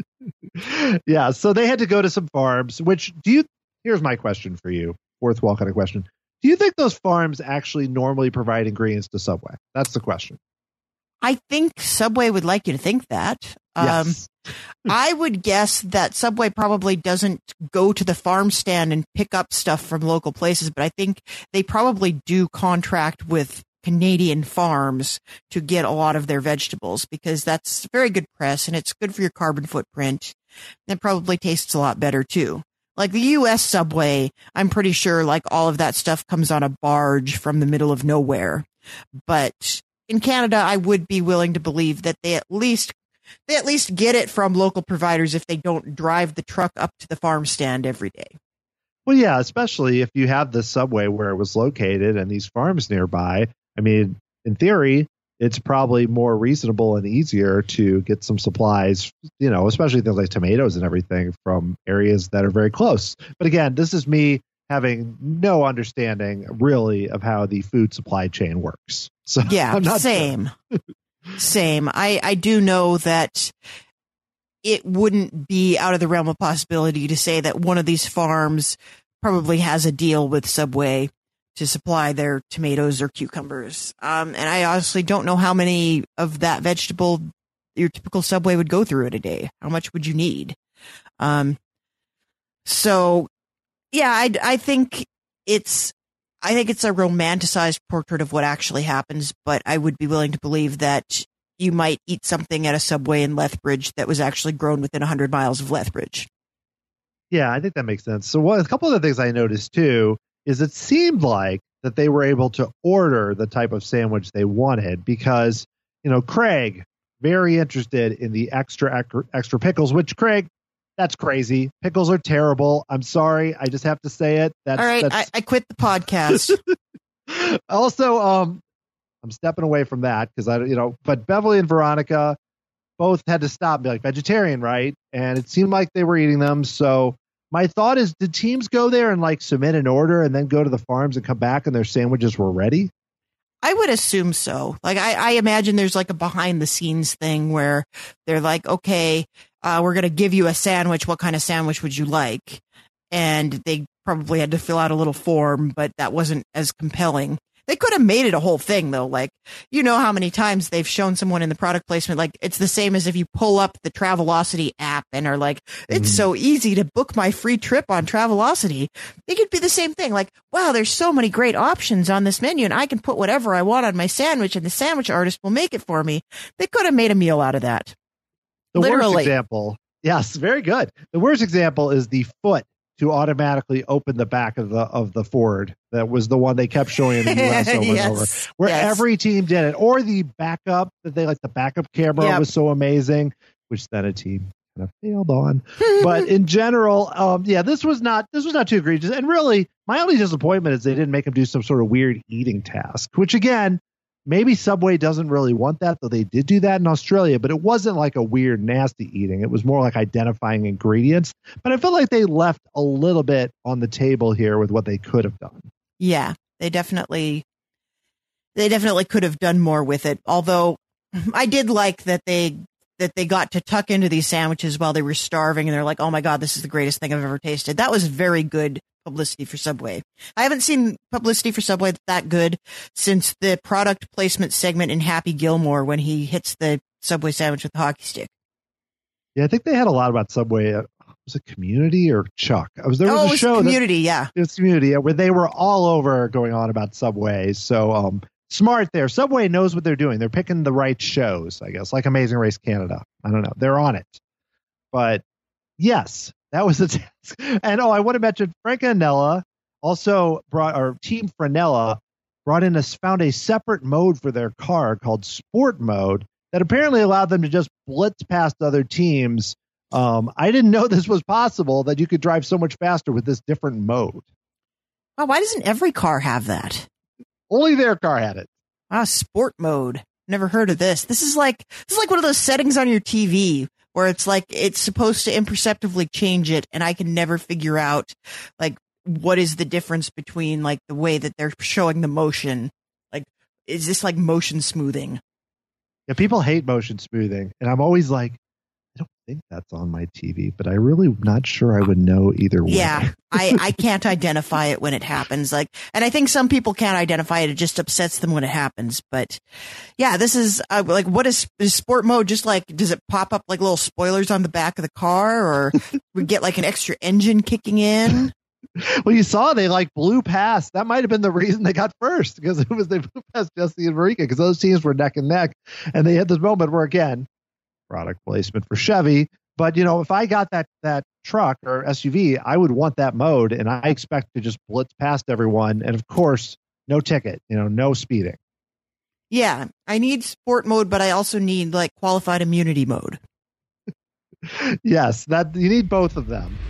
Yeah, so they had to go to some farms, here's my question for you. Worthwhile kind of question. Do you think those farms actually normally provide ingredients to Subway? That's the question. I think Subway would like you to think that. Yes. I would guess that Subway probably doesn't go to the farm stand and pick up stuff from local places, but I think they probably do contract with Canadian farms to get a lot of their vegetables because that's very good press and it's good for your carbon footprint. It probably tastes a lot better too. Like the U.S. Subway, I'm pretty sure like all of that stuff comes on a barge from the middle of nowhere. But in Canada, I would be willing to believe that they at least get it from local providers if they don't drive the truck up to the farm stand every day. Well, yeah, especially if you have the Subway where it was located and these farms nearby. I mean, in theory, it's probably more reasonable and easier to get some supplies, especially things like tomatoes and everything from areas that are very close. But again, this is me having no understanding really of how the food supply chain works. So yeah, I'm not same. Same. I do know that it wouldn't be out of the realm of possibility to say that one of these farms probably has a deal with Subway to supply their tomatoes or cucumbers. And I honestly don't know how many of that vegetable your typical Subway would go through in a day. How much would you need? So yeah, I think it's a romanticized portrait of what actually happens, but I would be willing to believe that you might eat something at a Subway in Lethbridge that was actually grown within 100 miles of Lethbridge. Yeah, I think that makes sense. So a couple of the things I noticed too is it seemed like that they were able to order the type of sandwich they wanted because, Craig, very interested in the extra pickles, which Craig, that's crazy. Pickles are terrible. I'm sorry. I just have to say it. All right. I quit the podcast. Also, I'm stepping away from that because but Beverly and Veronica both had to stop and be like vegetarian, right? And it seemed like they were eating them. So my thought is, did teams go there and like submit an order and then go to the farms and come back and their sandwiches were ready? I would assume so. Like, I imagine there's like a behind the scenes thing where they're like, okay, we're going to give you a sandwich. What kind of sandwich would you like? And they probably had to fill out a little form, but that wasn't as compelling. They could have made it a whole thing, though. Like, you know how many times they've shown someone in the product placement, like, it's the same as if you pull up the Travelocity app and are like, it's so easy to book my free trip on Travelocity. It could be the same thing. Like, wow, there's so many great options on this menu, and I can put whatever I want on my sandwich, and the sandwich artist will make it for me. They could have made a meal out of that. The worst example. Yes, very good. The worst example is the foot to automatically open the back of the Ford. That was the one they kept showing in the US over and over, where every team did it. Or the backup that they like, the backup camera was so amazing, which then a team kind of failed on. But in general, this was not too egregious. And really, my only disappointment is they didn't make him do some sort of weird eating task, which again, maybe Subway doesn't really want that, though they did do that in Australia, but it wasn't like a weird, nasty eating. It was more like identifying ingredients. But I feel like they left a little bit on the table here with what they could have done. Yeah, they definitely could have done more with it. Although I did like that they got to tuck into these sandwiches while they were starving, and they're like, oh my God, this is the greatest thing I've ever tasted. That was very good publicity for Subway. I haven't seen publicity for Subway that good since the product placement segment in Happy Gilmore when he hits the Subway sandwich with the hockey stick. Yeah, I think they had a lot about Subway. Was it Community or Chuck? There was a show. Community, yeah. It was Community, where they were all over going on about Subway. So smart there. Subway knows what they're doing. They're picking the right shows, I guess, like Amazing Race Canada. I don't know. They're on it. But yes, that was the task. And I want to mention Frank Anella also Team Frenella found a separate mode for their car called Sport Mode that apparently allowed them to just blitz past other teams. I didn't know this was possible, that you could drive so much faster with this different mode. Wow, why doesn't every car have that? Only their car had it. Wow, Sport Mode. Never heard of this. This is like one of those settings on your TV where it's like it's supposed to imperceptibly change it, and I can never figure out like what is the difference between like the way that they're showing the motion. Like, is this like motion smoothing? Yeah, people hate motion smoothing, and I'm always like, I don't think that's on my TV, but I really not sure I would know either way. Yeah, I can't identify it when it happens. Like, and I think some people can't identify it. It just upsets them when it happens. But yeah, this is like, what is Sport Mode? Just like, does it pop up like little spoilers on the back of the car, or we get like an extra engine kicking in? Well, you saw they like blew past. That might have been the reason they got first, because they blew past Jesse and Marika, because those teams were neck and neck, and they had this moment where, again, product placement for Chevy. But, if I got that truck or SUV, I would want that mode, and I expect to just blitz past everyone. And of course, no ticket, no speeding. Yeah, I need Sport Mode, but I also need like qualified immunity mode. Yes, that you need both of them.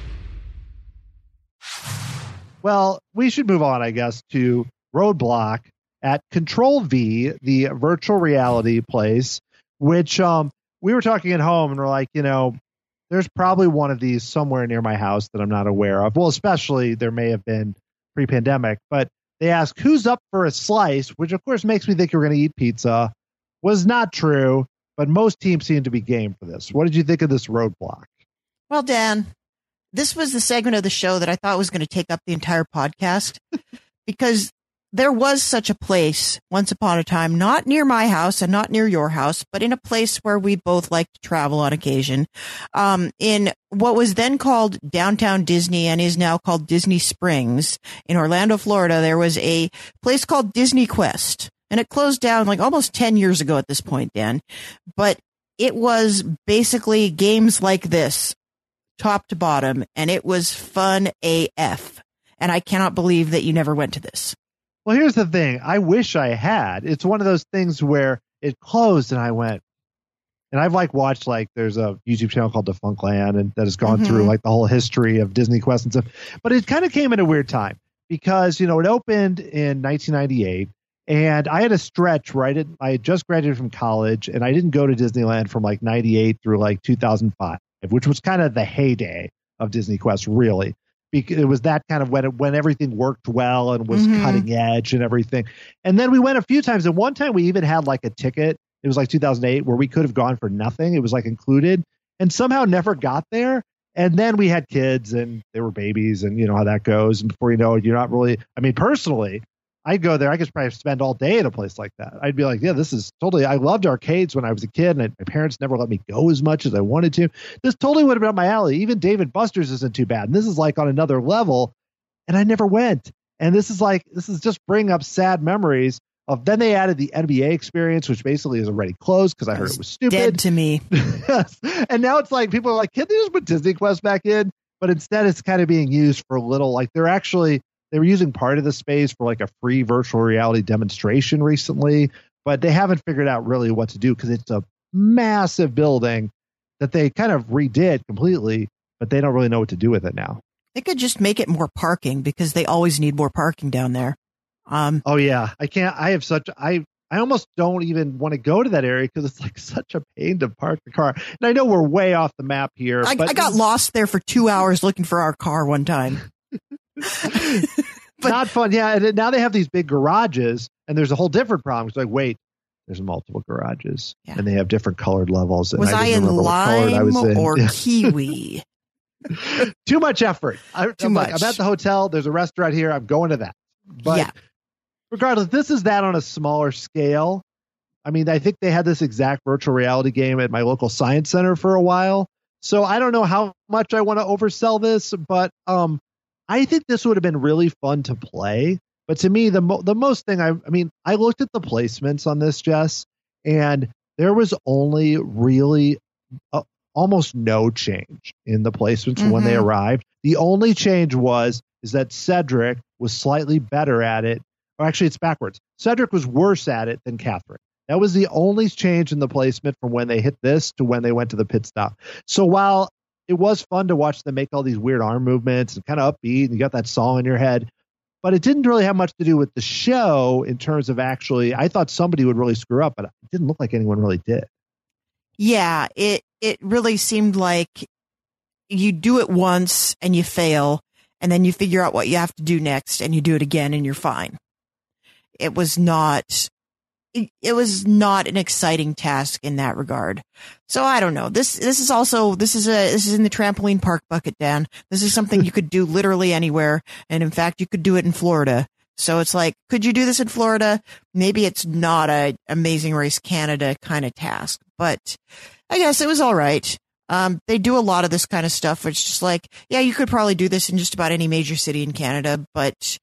Well, we should move on, I guess, to Roadblock at Control V, the virtual reality place, which we were talking at home, and we're like, there's probably one of these somewhere near my house that I'm not aware of. Well, especially there may have been pre-pandemic, but they ask who's up for a slice, which of course makes me think you're going to eat pizza. Was not true, but most teams seem to be game for this. What did you think of this Roadblock? Well, Dan, this was the segment of the show that I thought was going to take up the entire podcast because there was such a place once upon a time, not near my house and not near your house, but in a place where we both like to travel on occasion, in what was then called Downtown Disney and is now called Disney Springs in Orlando, Florida. There was a place called Disney Quest, and it closed down like almost 10 years ago at this point, Dan. But it was basically games like this, top to bottom, and it was fun AF. And I cannot believe that you never went to this. Well, here's the thing. I wish I had. It's one of those things where it closed and I went, and I've watched there's a YouTube channel called Defunctland, and that has gone through the whole history of Disney Quest and stuff. But it kind of came at a weird time because, it opened in 1998, and I had a stretch where I had just graduated from college, and I didn't go to Disneyland from 98 through 2005, which was kind of the heyday of Disney Quest, really. Because it was that kind of when everything worked well and was cutting edge and everything. And then we went a few times. And one time we even had like a ticket. It was like 2008 where we could have gone for nothing. It was like included and somehow never got there. And then we had kids and they were babies and you know how that goes. And before you know it, you're not really, I mean, personally, I'd go there. I could probably spend all day in a place like that. I'd be like, yeah, this is totally, I loved arcades when I was a kid and my parents never let me go as much as I wanted to. This totally would have been up my alley. Even Dave & Buster's isn't too bad. And this is like on another level. And I never went. And this is just bringing up sad memories of, then they added the NBA experience, which basically is already closed because I heard it was stupid. Dead to me. And now it's like, people are like, can't they just put Disney Quest back in? But instead it's kind of being used for a little, like they were using part of the space for like a free virtual reality demonstration recently, but they haven't figured out really what to do because it's a massive building that they kind of redid completely, but they don't really know what to do with it now. They could just make it more parking because they always need more parking down there. Oh yeah, I can't. I almost don't even want to go to that area because it's like such a pain to park the car. And I know we're way off the map here. I got lost there for 2 hours looking for our car one time. But not fun. Yeah. And now they have these big garages and there's a whole different problem. It's like, wait, there's multiple garages and they have different colored levels. And was I in lime or kiwi? Too much effort. I'm at the hotel. There's a restaurant here. I'm going to that. But regardless, this is that on a smaller scale. I mean, I think they had this exact virtual reality game at my local science center for a while. So I don't know how much I want to oversell this, but I think this would have been really fun to play. But to me, the most thing, I looked at the placements on this, Jess, and there was only really almost no change in the placements from when they arrived. The only change is that Cedric was slightly better at it. Or actually, it's backwards. Cedric was worse at it than Catherine. That was the only change in the placement from when they hit this to when they went to the pit stop. So while it was fun to watch them make all these weird arm movements and kind of upbeat, and you got that song in your head, but it didn't really have much to do with the show in terms of actually, I thought somebody would really screw up, but it didn't look like anyone really did. Yeah, it really seemed like you do it once and you fail, and then you figure out what you have to do next, and you do it again, and you're fine. It was not an exciting task in that regard. So I don't know. This is in the trampoline park bucket, Dan. This is something you could do literally anywhere. And in fact, you could do it in Florida. So it's like, could you do this in Florida? Maybe it's not a Amazing Race Canada kind of task, but I guess it was all right. They do a lot of this kind of stuff, which is just like, yeah, you could probably do this in just about any major city in Canada, but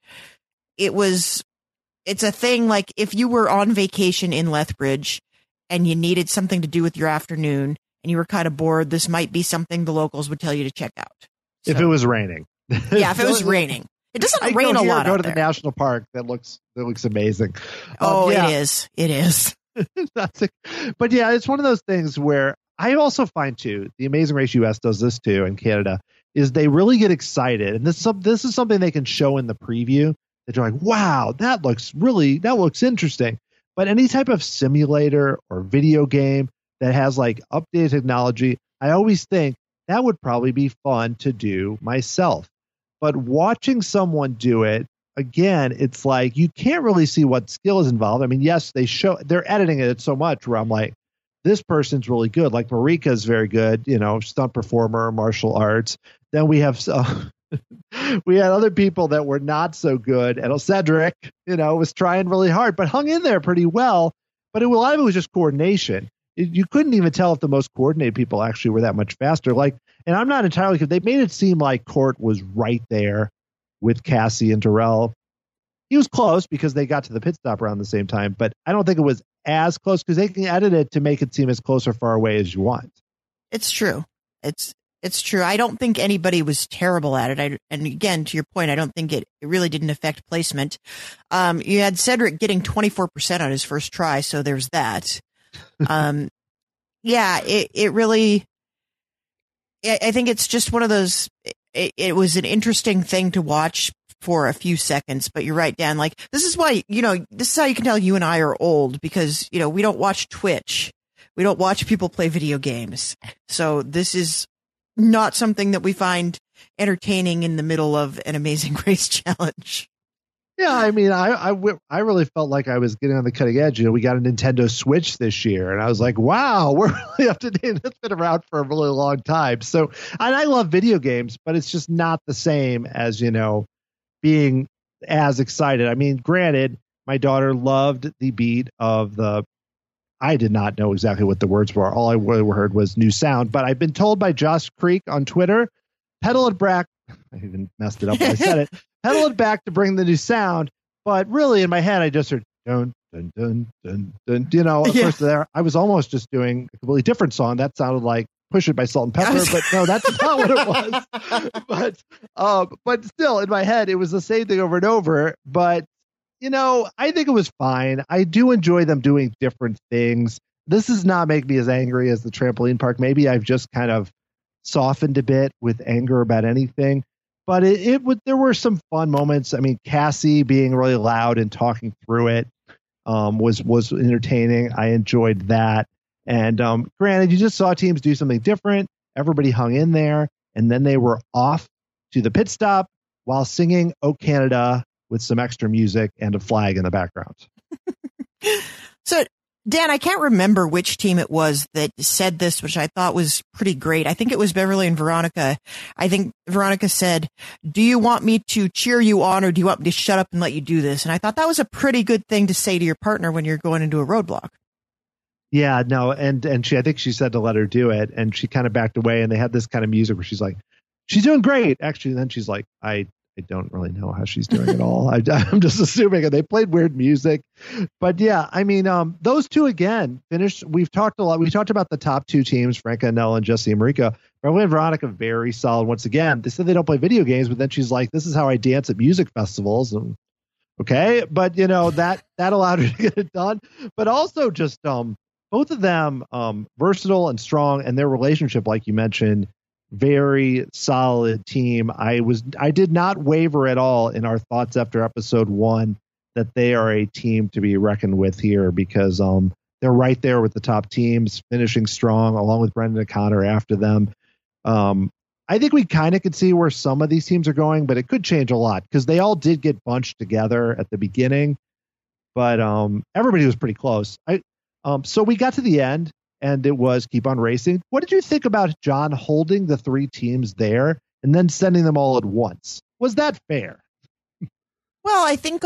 it's a thing like if you were on vacation in Lethbridge and you needed something to do with your afternoon and you were kind of bored, this might be something the locals would tell you to check out. So, if it was raining. Yeah, if it was raining. It doesn't rain a lot. Go to the national park. That looks amazing. Yeah. It is. But yeah, it's one of those things where I also find too, the Amazing Race US does this too in Canada, is they really get excited. And this is something they can show in the preview. That you're like, wow, that looks interesting. But any type of simulator or video game that has like updated technology, I always think that would probably be fun to do myself. But watching someone do it, again, it's like you can't really see what skill is involved. I mean, yes, they're editing it so much where I'm like, this person's really good. Like Marika is very good, stunt performer, martial arts. Then we have we had other people that were not so good. And Cedric, was trying really hard, but hung in there pretty well. But a lot of it was just coordination. You couldn't even tell if the most coordinated people actually were that much faster. And I'm not entirely, because they made it seem like Court was right there with Cassie and Darrell. He was close because they got to the pit stop around the same time, but I don't think it was as close because they can edit it to make it seem as close or far away as you want. It's true. It's true. I don't think anybody was terrible at it. And again, to your point, I don't think it really didn't affect placement. You had Cedric getting 24% on his first try, so there's that. Yeah, it really, I think it's just one of those, it was an interesting thing to watch for a few seconds, but you're right, Dan. Like, this is why, this is how you can tell you and I are old, because, we don't watch Twitch. We don't watch people play video games. So this is not something that we find entertaining in the middle of an Amazing Race challenge. Yeah, I mean, I really felt like I was getting on the cutting edge. We got a Nintendo Switch this year, and I was like, wow, we're really up to date. That's been around for a really long time. So, and I love video games, but it's just not the same as, being as excited. I mean, granted, my daughter loved the beat of I did not know exactly what the words were. All I heard was new sound, but I've been told by Josh Creek on Twitter, pedal it back. I even messed it up when I said it. Pedal it back to bring the new sound. But really in my head, I just heard dun, dun, dun, dun, dun. Of course there, I was almost just doing a completely different song. That sounded like Push It by Salt and Pepper, but no, that's not what it was. But still in my head, it was the same thing over and over. But I think it was fine. I do enjoy them doing different things. This does not make me as angry as the trampoline park. Maybe I've just kind of softened a bit with anger about anything. But there were some fun moments. I mean, Cassie being really loud and talking through it was entertaining. I enjoyed that. And granted, you just saw teams do something different. Everybody hung in there, and then they were off to the pit stop while singing "Oh Canada" with some extra music and a flag in the background. So, Dan, I can't remember which team it was that said this, which I thought was pretty great. I think it was Beverly and Veronica. I think Veronica said, "Do you want me to cheer you on, or do you want me to shut up and let you do this?" And I thought that was a pretty good thing to say to your partner when you're going into a roadblock. Yeah, no, and I think she said to let her do it, and she kind of backed away, and they had this kind of music where she's like, "She's doing great." Actually, then she's like, I don't really know how she's doing at all. I'm just assuming. And they played weird music. But yeah, I mean, those two again finished. We talked about the top two teams, Franca Nell and Jessie and Marika. Beverly and Veronica, very solid once again. They said they don't play video games, but then she's like, "This is how I dance at music festivals." And okay, but that allowed her to get it done. But also just both of them versatile and strong, and their relationship, like you mentioned, very solid team. I did not waver at all in our thoughts after episode 1 that they are a team to be reckoned with here, because they're right there with the top teams, finishing strong along with Brendan O'Connor after them. I think we kind of could see where some of these teams are going, but it could change a lot because they all did get bunched together at the beginning, but everybody was pretty close. So we got to the end, and it was Keep on Racing. What did you think about John holding the 3 teams there and then sending them all at once? Was that fair? Well, I think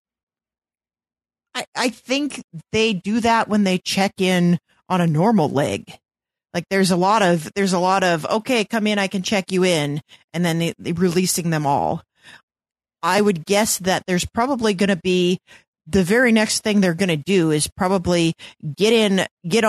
I think they do that when they check in on a normal leg. Like there's a lot of, okay, come in, I can check you in, and then they releasing them all. I would guess that there's probably going to be the very next thing they're going to do is probably get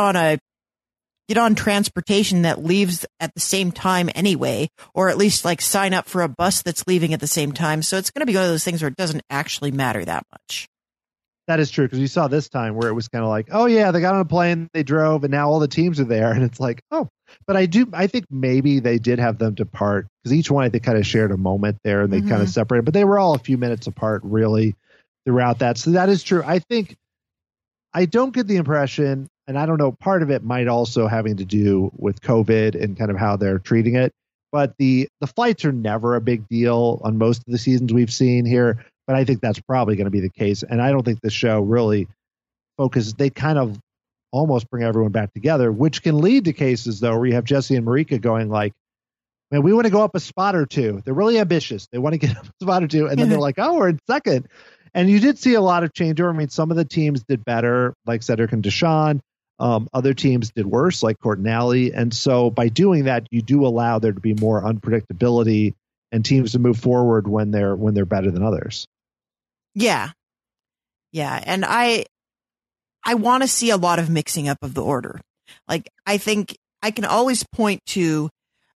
on transportation that leaves at the same time anyway, or at least like sign up for a bus that's leaving at the same time. So it's going to be one of those things where it doesn't actually matter that much. That is true, because you saw this time where it was kind of like, oh yeah, they got on a plane, they drove, and now all the teams are there, and it's like, oh. But I think maybe they did have them depart, because each one I think kind of shared a moment there, and they kind of separated, but they were all a few minutes apart really throughout that. So that is true. I think I don't get the impression, and I don't know, part of it might also having to do with COVID and kind of how they're treating it, but the flights are never a big deal on most of the seasons we've seen here. But I think that's probably going to be the case. And I don't think the show really focuses. They kind of almost bring everyone back together, which can lead to cases, though, where you have Jessie and Marika going like, man, we want to go up a spot or two. They're really ambitious. They want to get up a spot or two. And then they're like, oh, we're in second. And you did see a lot of changeover. I mean, some of the teams did better, like Cedric and Deshawn. Other teams did worse, like Court and Allie. And so by doing that, you do allow there to be more unpredictability and teams to move forward when they're better than others. Yeah. And I want to see a lot of mixing up of the order. Like, I think I can always point to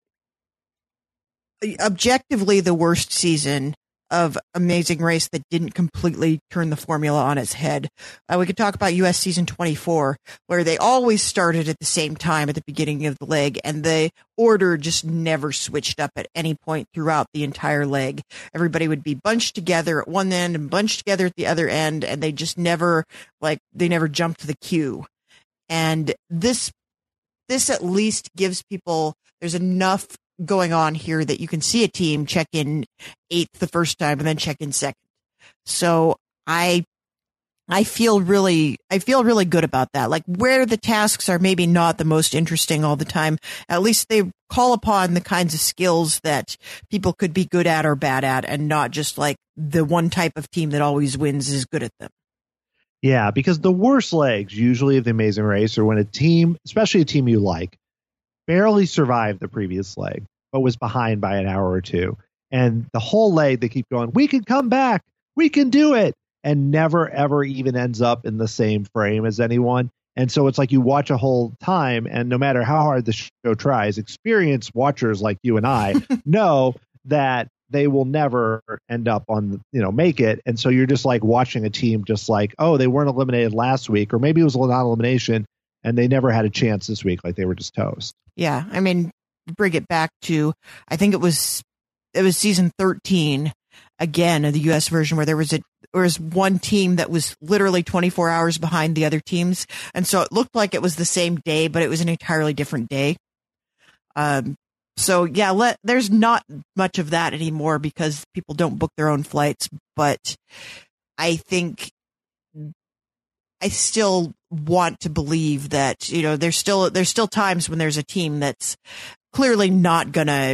objectively the worst season of Amazing Race that didn't completely turn the formula on its head. We could talk about US season 24, where they always started at the same time at the beginning of the leg, and the order just never switched up at any point throughout the entire leg. Everybody would be bunched together at one end and bunched together at the other end, and they just never jumped to the queue. And this at least gives people, there's enough going on here that you can see a team check in 8th the first time and then check in 2nd. So I feel really good about that. Like where the tasks are maybe not the most interesting all the time, at least they call upon the kinds of skills that people could be good at or bad at, and not just like the one type of team that always wins is good at them. Yeah, because the worst legs usually of the Amazing Race are when a team, especially a team you like, barely survived the previous leg, but was behind by an hour or two. And the whole leg, they keep going, we can come back, we can do it, and never, ever even ends up in the same frame as anyone. And so it's like you watch a whole time, and no matter how hard the show tries, experienced watchers like you and I know that they will never end up on, make it. And so you're just like watching a team just like, oh, they weren't eliminated last week, or maybe it was a non-elimination and they never had a chance this week, like they were just toast. Yeah, I mean, bring it back to, I think it was season 13 again of the U.S. version, where there was one team that was literally 24 hours behind the other teams, and so it looked like it was the same day, but it was an entirely different day. So yeah, there's not much of that anymore because people don't book their own flights. But I think I still want to believe that there's still times when there's a team that's clearly not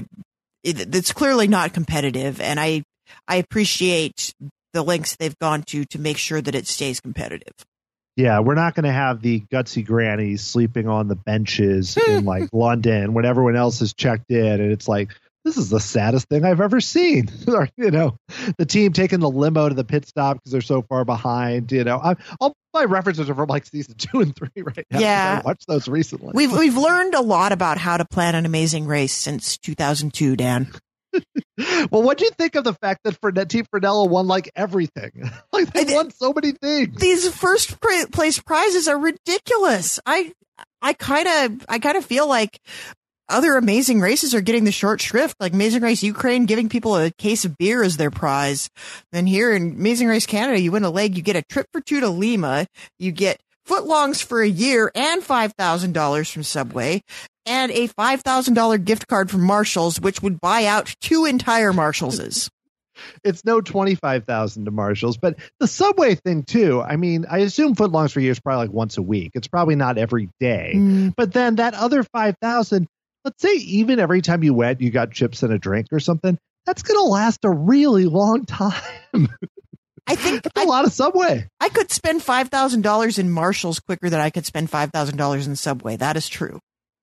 competitive, and I appreciate the lengths they've gone to make sure that it stays competitive. Yeah, we're not going to have the gutsy grannies sleeping on the benches in like London when everyone else has checked in, and it's like, this is the saddest thing I've ever seen. Or, the team taking the limo to the pit stop because they're so far behind. All my references are from like season 2 and 3 right now. Yeah, I watched those recently. We've learned a lot about how to plan an amazing race since 2002, Dan. Well, what do you think of the fact that Team Frenella won like everything? Like they won so many things. These first place prizes are ridiculous. I kind of feel like other amazing races are getting the short shrift, like Amazing Race Ukraine giving people a case of beer as their prize. Then here in Amazing Race Canada, you win a leg, you get a trip for 2 to Lima, you get footlongs for a year and $5,000 from Subway, and a $5,000 gift card from Marshalls, which would buy out 2 entire Marshallses. It's no 25,000 to Marshalls, but the Subway thing too. I mean, I assume footlongs for a year is probably like once a week. It's probably not every day, but then that other 5,000, let's say even every time you went, you got chips and a drink or something. That's going to last a really long time. I think that's a lot of Subway. I could spend $5,000 in Marshalls quicker than I could spend $5,000 in Subway. That is true.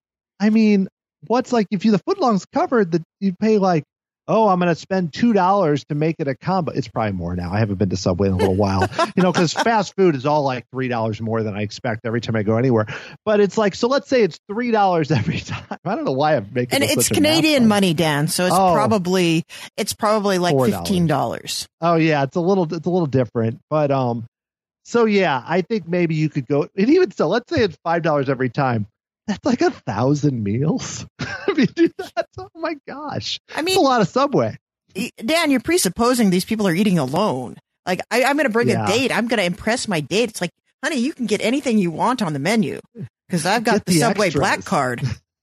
I mean, what's like if the footlongs covered that you pay like, oh, I'm going to spend $2 to make it a combo. It's probably more now. I haven't been to Subway in a little while, because fast food is all like $3 more than I expect every time I go anywhere. But it's like, so let's say it's $3 every time. I don't know why I'm making. And it's Canadian money, Dan. So it's probably like $15. Oh yeah, it's a little different, but so yeah, I think maybe you could go, and even so, let's say it's $5 every time. That's like 1,000 meals. I mean, dude, oh my gosh. I mean, that's a lot of Subway. Dan, you're presupposing these people are eating alone. Like, I'm going to bring a date. I'm going to impress my date. It's like, honey, you can get anything you want on the menu because I've got the Subway extras. Black Card.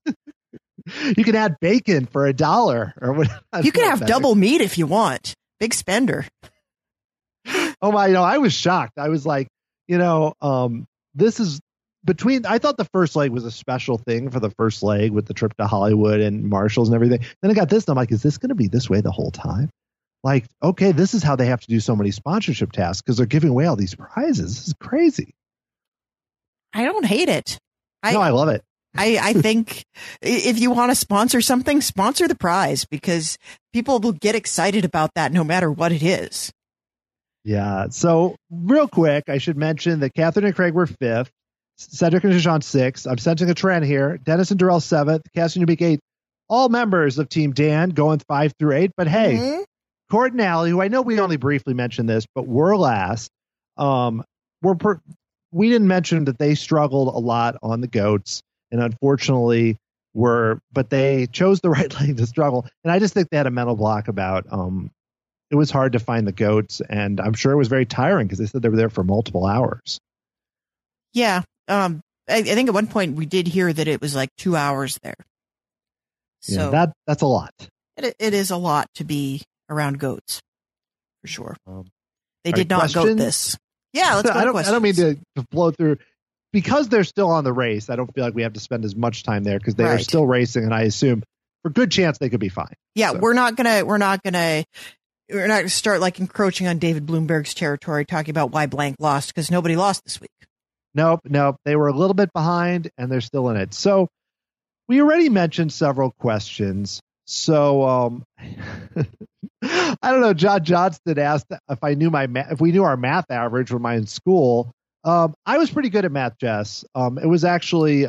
You can add bacon for $1 or whatever. You can have double meat if you want. Big spender. Oh my, I was shocked. I was like, this is I thought the first leg was a special thing for the first leg with the trip to Hollywood and Marshalls and everything. Then I got this and I'm like, is this going to be this way the whole time? Like, okay, this is how they have to do so many sponsorship tasks because they're giving away all these prizes. This is crazy. I don't hate it. No, I love it. I think if you want to sponsor something, sponsor the prize because people will get excited about that no matter what it is. Yeah. So real quick, I should mention that Catherine and Craig were 5th. Cedric and Dijon 6th. I'm sensing a trend here. Dennis and Darrell 7th. Cassie and Unique 8th. All members of Team Dan going 5 through 8. But hey, Court and Allie, who I know we only briefly mentioned this, but we're last. We didn't mention that they struggled a lot on the goats, and unfortunately but they chose the right lane to struggle. And I just think they had a mental block about it was hard to find the goats, and I'm sure it was very tiring because they said they were there for multiple hours. Yeah. I think at one point we did hear that it was like 2 hours there. So that's a lot. It is a lot to be around goats, for sure. They right, did not questions? goat this. Yeah, let's go to questions. I don't mean to blow through. Because they're still on the race, I don't feel like we have to spend as much time there because they are still racing, and I assume for good chance they could be fine. Yeah, so. We're not gonna start like encroaching on David Bloomberg's territory, talking about why blank lost, because nobody lost this week. Nope. They were a little bit behind, and they're still in it. So we already mentioned several questions. So I don't know. John Johnston asked if we knew our math average when I was in school. I was pretty good at math, Jess. It was actually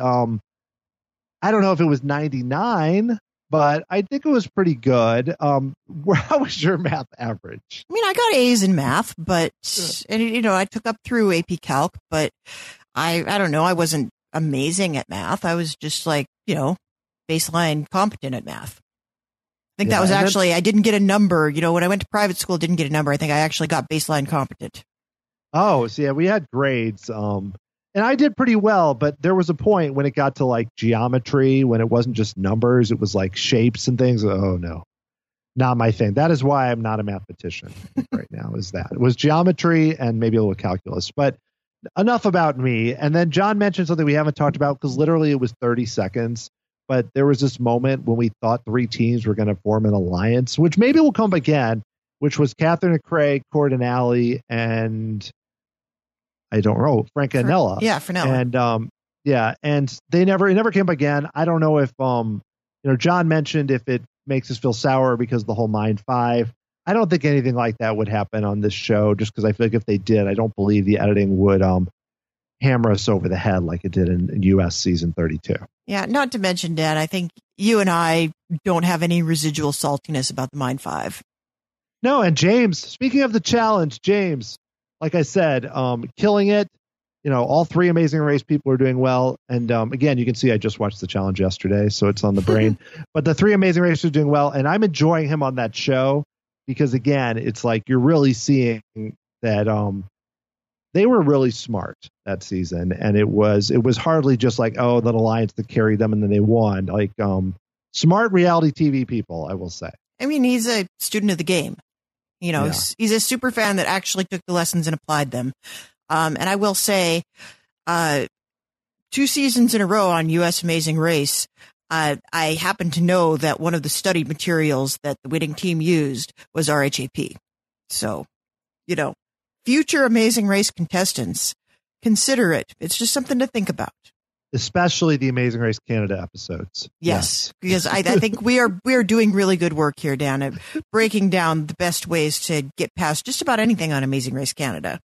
I don't know if it was 99, but I think it was pretty good. How was your math average? I mean, I got A's in math, but and I took up through AP Calc, but I don't know. I wasn't amazing at math. I was just like baseline competent at math. I think that was actually, I didn't get a number. When I went to private school, didn't get a number. I think I actually got baseline competent. Oh, so yeah, we had grades. And I did pretty well, but there was a point when it got to like geometry, when it wasn't just numbers, it was like shapes and things. Oh no, not my thing. That is why I'm not a mathematician right now, is that it was geometry and maybe a little calculus, but enough about me. And then John mentioned something we haven't talked about because literally it was 30 seconds. But there was this moment when we thought three teams were going to form an alliance, which maybe will come again, which was Catherine and Craig, Cordinale, and I don't know, Frank Anella. Frenella. And and it never came up again. I don't know if John mentioned if it makes us feel sour because of the whole Mind 5. I don't think anything like that would happen on this show, just because I feel like if they did, I don't believe the editing would hammer us over the head like it did in US season 32. Yeah, not to mention, Dan, I think you and I don't have any residual saltiness about the Mind 5. No, and James, speaking of the challenge, James, like I said, killing it. All three Amazing Race people are doing well. And again, you can see I just watched the challenge yesterday, so it's on the brain. But the three Amazing Racers are doing well, and I'm enjoying him on that show because, again, it's like you're really seeing that they were really smart that season, and it was hardly just like, oh, the alliance that carried them and then they won. Like smart reality TV people, I will say. I mean, he's a student of the game. He's a super fan that actually took the lessons and applied them. And I will say, 2 seasons in a row on US Amazing Race, I happen to know that one of the study materials that the winning team used was RHAP. So, future Amazing Race contestants, consider it. It's just something to think about. Especially the Amazing Race Canada episodes. Yes. Because I think we are doing really good work here, Dan, at breaking down the best ways to get past just about anything on Amazing Race Canada.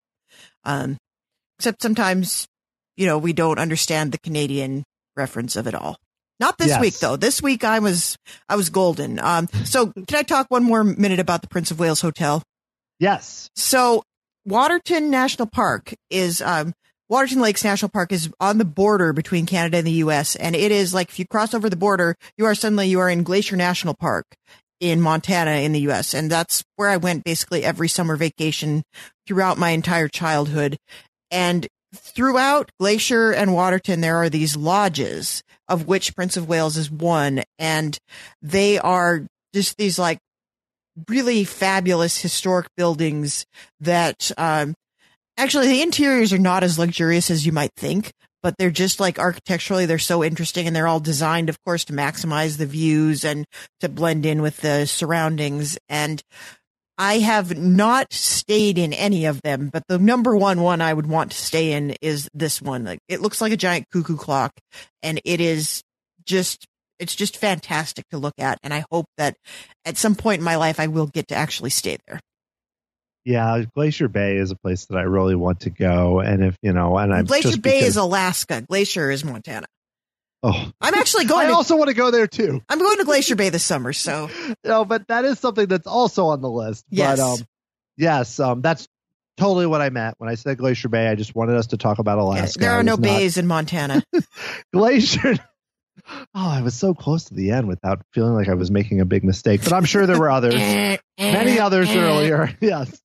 Except sometimes, we don't understand the Canadian reference of it all. Not this week, though. This week I was golden. So can I talk one more minute about the Prince of Wales Hotel? Yes. So Waterton National Park is Waterton Lakes National Park is on the border between Canada and the U.S. And it is like if you cross over the border, you are in Glacier National Park in Montana in the U.S. And that's where I went basically every summer vacation throughout my entire childhood. And throughout Glacier and Waterton, there are these lodges, of which Prince of Wales is one. And they are just these like really fabulous historic buildings that actually the interiors are not as luxurious as you might think, but they're just like architecturally, they're so interesting, and they're all designed, of course, to maximize the views and to blend in with the surroundings. And I have not stayed in any of them, but the number one I would want to stay in is this one. Like, it looks like a giant cuckoo clock, and it's just fantastic to look at. And I hope that at some point in my life, I will get to actually stay there. Yeah, Glacier Bay is a place that I really want to go. And if, and I'm Glacier Bay is Alaska. Glacier is Montana. Oh, I'm actually going I also want to go there too. I'm going to Glacier Bay this summer. So, but that is something that's also on the list. Yes. But, that's totally what I meant when I said Glacier Bay. I just wanted us to talk about Alaska. There are no bays in Montana. Glacier I was so close to the end without feeling like I was making a big mistake, but I'm sure there were others, many others earlier. Yes.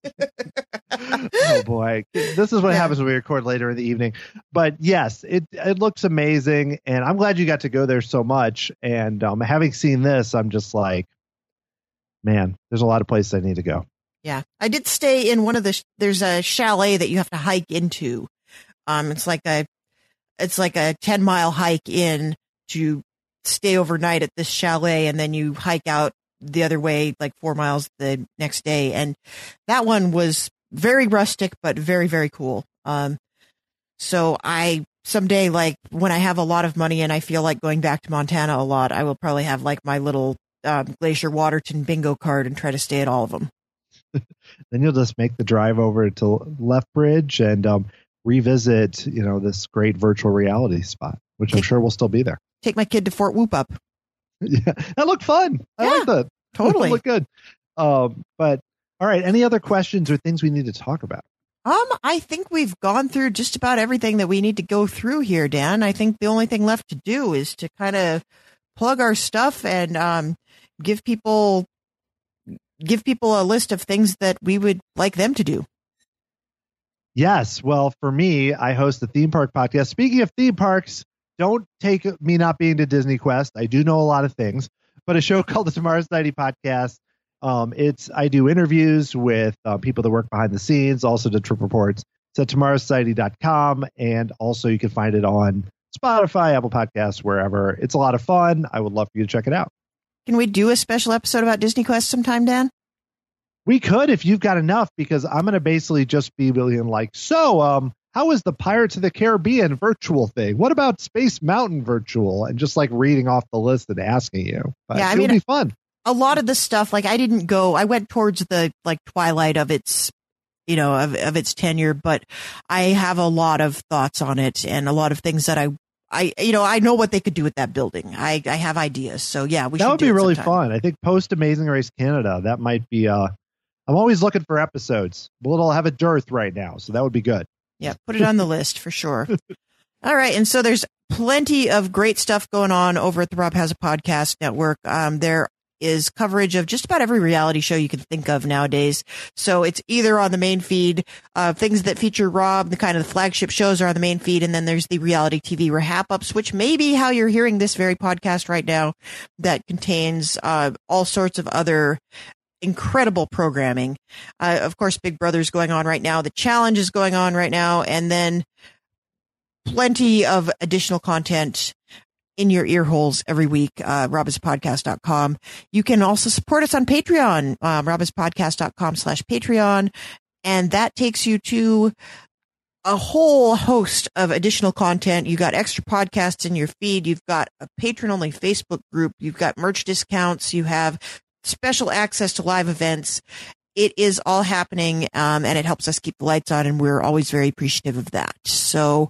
Oh boy. This is what happens when we record later in the evening. But yes, it looks amazing. And I'm glad you got to go there so much. And having seen this, I'm just like, man, there's a lot of places I need to go. Yeah. I did stay in one of there's a chalet that you have to hike into. It's like a 10-mile hike in to stay overnight at this chalet, and then you hike out the other way like 4 miles the next day. And that one was very rustic, but very, very cool. So someday, like when I have a lot of money and I feel like going back to Montana a lot, I will probably have like my little Glacier Waterton bingo card and try to stay at all of them. Then you'll just make the drive over to Lethbridge and revisit, this great virtual reality spot, which I'm sure will still be there. Take my kid to Fort Whoop Up. Yeah, that looked fun. I like that. Totally. Look good. But all right, any other questions or things we need to talk about? I think we've gone through just about everything that we need to go through here, Dan. I think the only thing left to do is to kind of plug our stuff and give people a list of things that we would like them to do. Yes. Well, for me, I host the Theme Park Podcast. Speaking of theme parks, don't take me not being to Disney Quest. I do know a lot of things, but a show called the Tomorrow Society Podcast. I do interviews with people that work behind the scenes, also the trip reports. It's at tomorrowsociety.com, and also you can find it on Spotify, Apple Podcasts, wherever. It's a lot of fun. I would love for you to check it out. Can we do a special episode about Disney Quest sometime, Dan? We could if you've got enough, because I'm going to basically just be really like, how is the Pirates of the Caribbean virtual thing? What about Space Mountain virtual? And just like reading off the list and asking you. But yeah, it'll be fun. A lot of the stuff, like I went towards the like twilight of its, of its tenure, but I have a lot of thoughts on it and a lot of things that I know what they could do with that building. I have ideas. So yeah, that would be really fun. I think post Amazing Race Canada, that might be, I'm always looking for episodes. We'll have a dearth right now. So that would be good. Yeah. Put it on the list for sure. All right. And so there's plenty of great stuff going on over at the Rob Has a Podcast Network. There is coverage of just about every reality show you can think of nowadays. So it's either on the main feed, things that feature Rob, the kind of the flagship shows are on the main feed. And then there's the reality TV wrap-ups, which may be how you're hearing this very podcast right now, that contains all sorts of other incredible programming. Of course, Big Brother's going on right now. The Challenge is going on right now. And then plenty of additional content in your ear holes every week, robispodcast.com. You can also support us on Patreon, robispodcast.com/Patreon. And that takes you to a whole host of additional content. You got extra podcasts in your feed. You've got a patron-only Facebook group. You've got merch discounts. You have special access to live events. It is all happening, and it helps us keep the lights on, and we're always very appreciative of that. So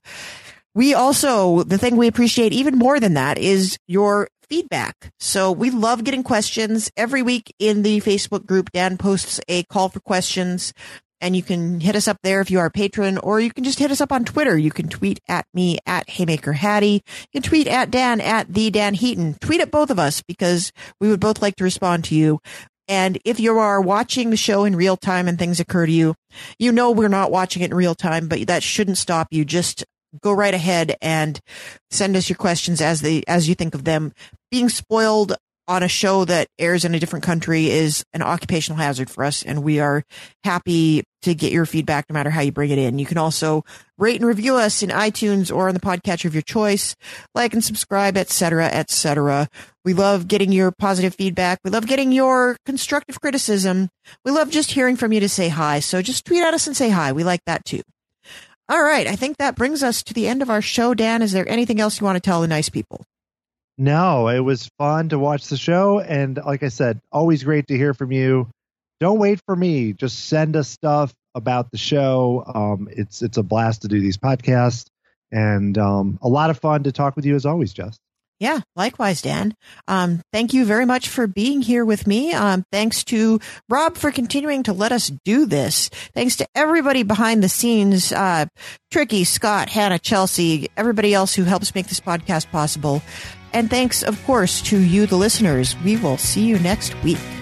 the thing we appreciate even more than that is your feedback. So we love getting questions. Every week in the Facebook group, Dan posts a call for questions, and you can hit us up there if you are a patron, or you can just hit us up on Twitter. You can tweet at me at Haymaker Hattie. You can tweet at Dan at the Dan Heaton. Tweet at both of us, because we would both like to respond to you. And if you are watching the show in real time and things occur to you, we're not watching it in real time, but that shouldn't stop you. Just go right ahead and send us your questions as you think of them. Being spoiled on a show that airs in a different country is an occupational hazard for us, and we are happy to get your feedback no matter how you bring it in. You can also rate and review us in iTunes or on the podcatcher of your choice, like and subscribe, etc., etc. We love getting your positive feedback. We love getting your constructive criticism. We love just hearing from you to say hi. So just tweet at us and say hi. We like that too. All right. I think that brings us to the end of our show. Dan, is there anything else you want to tell the nice people? No, it was fun to watch the show. And like I said, always great to hear from you. Don't wait for me. Just send us stuff about the show. It's a blast to do these podcasts, and a lot of fun to talk with you as always, Jess. Yeah, likewise, Dan. Thank you very much for being here with me. Thanks to Rob for continuing to let us do this. Thanks to everybody behind the scenes, Tricky, Scott, Hannah, Chelsea, everybody else who helps make this podcast possible. And thanks, of course, to you, the listeners. We will see you next week.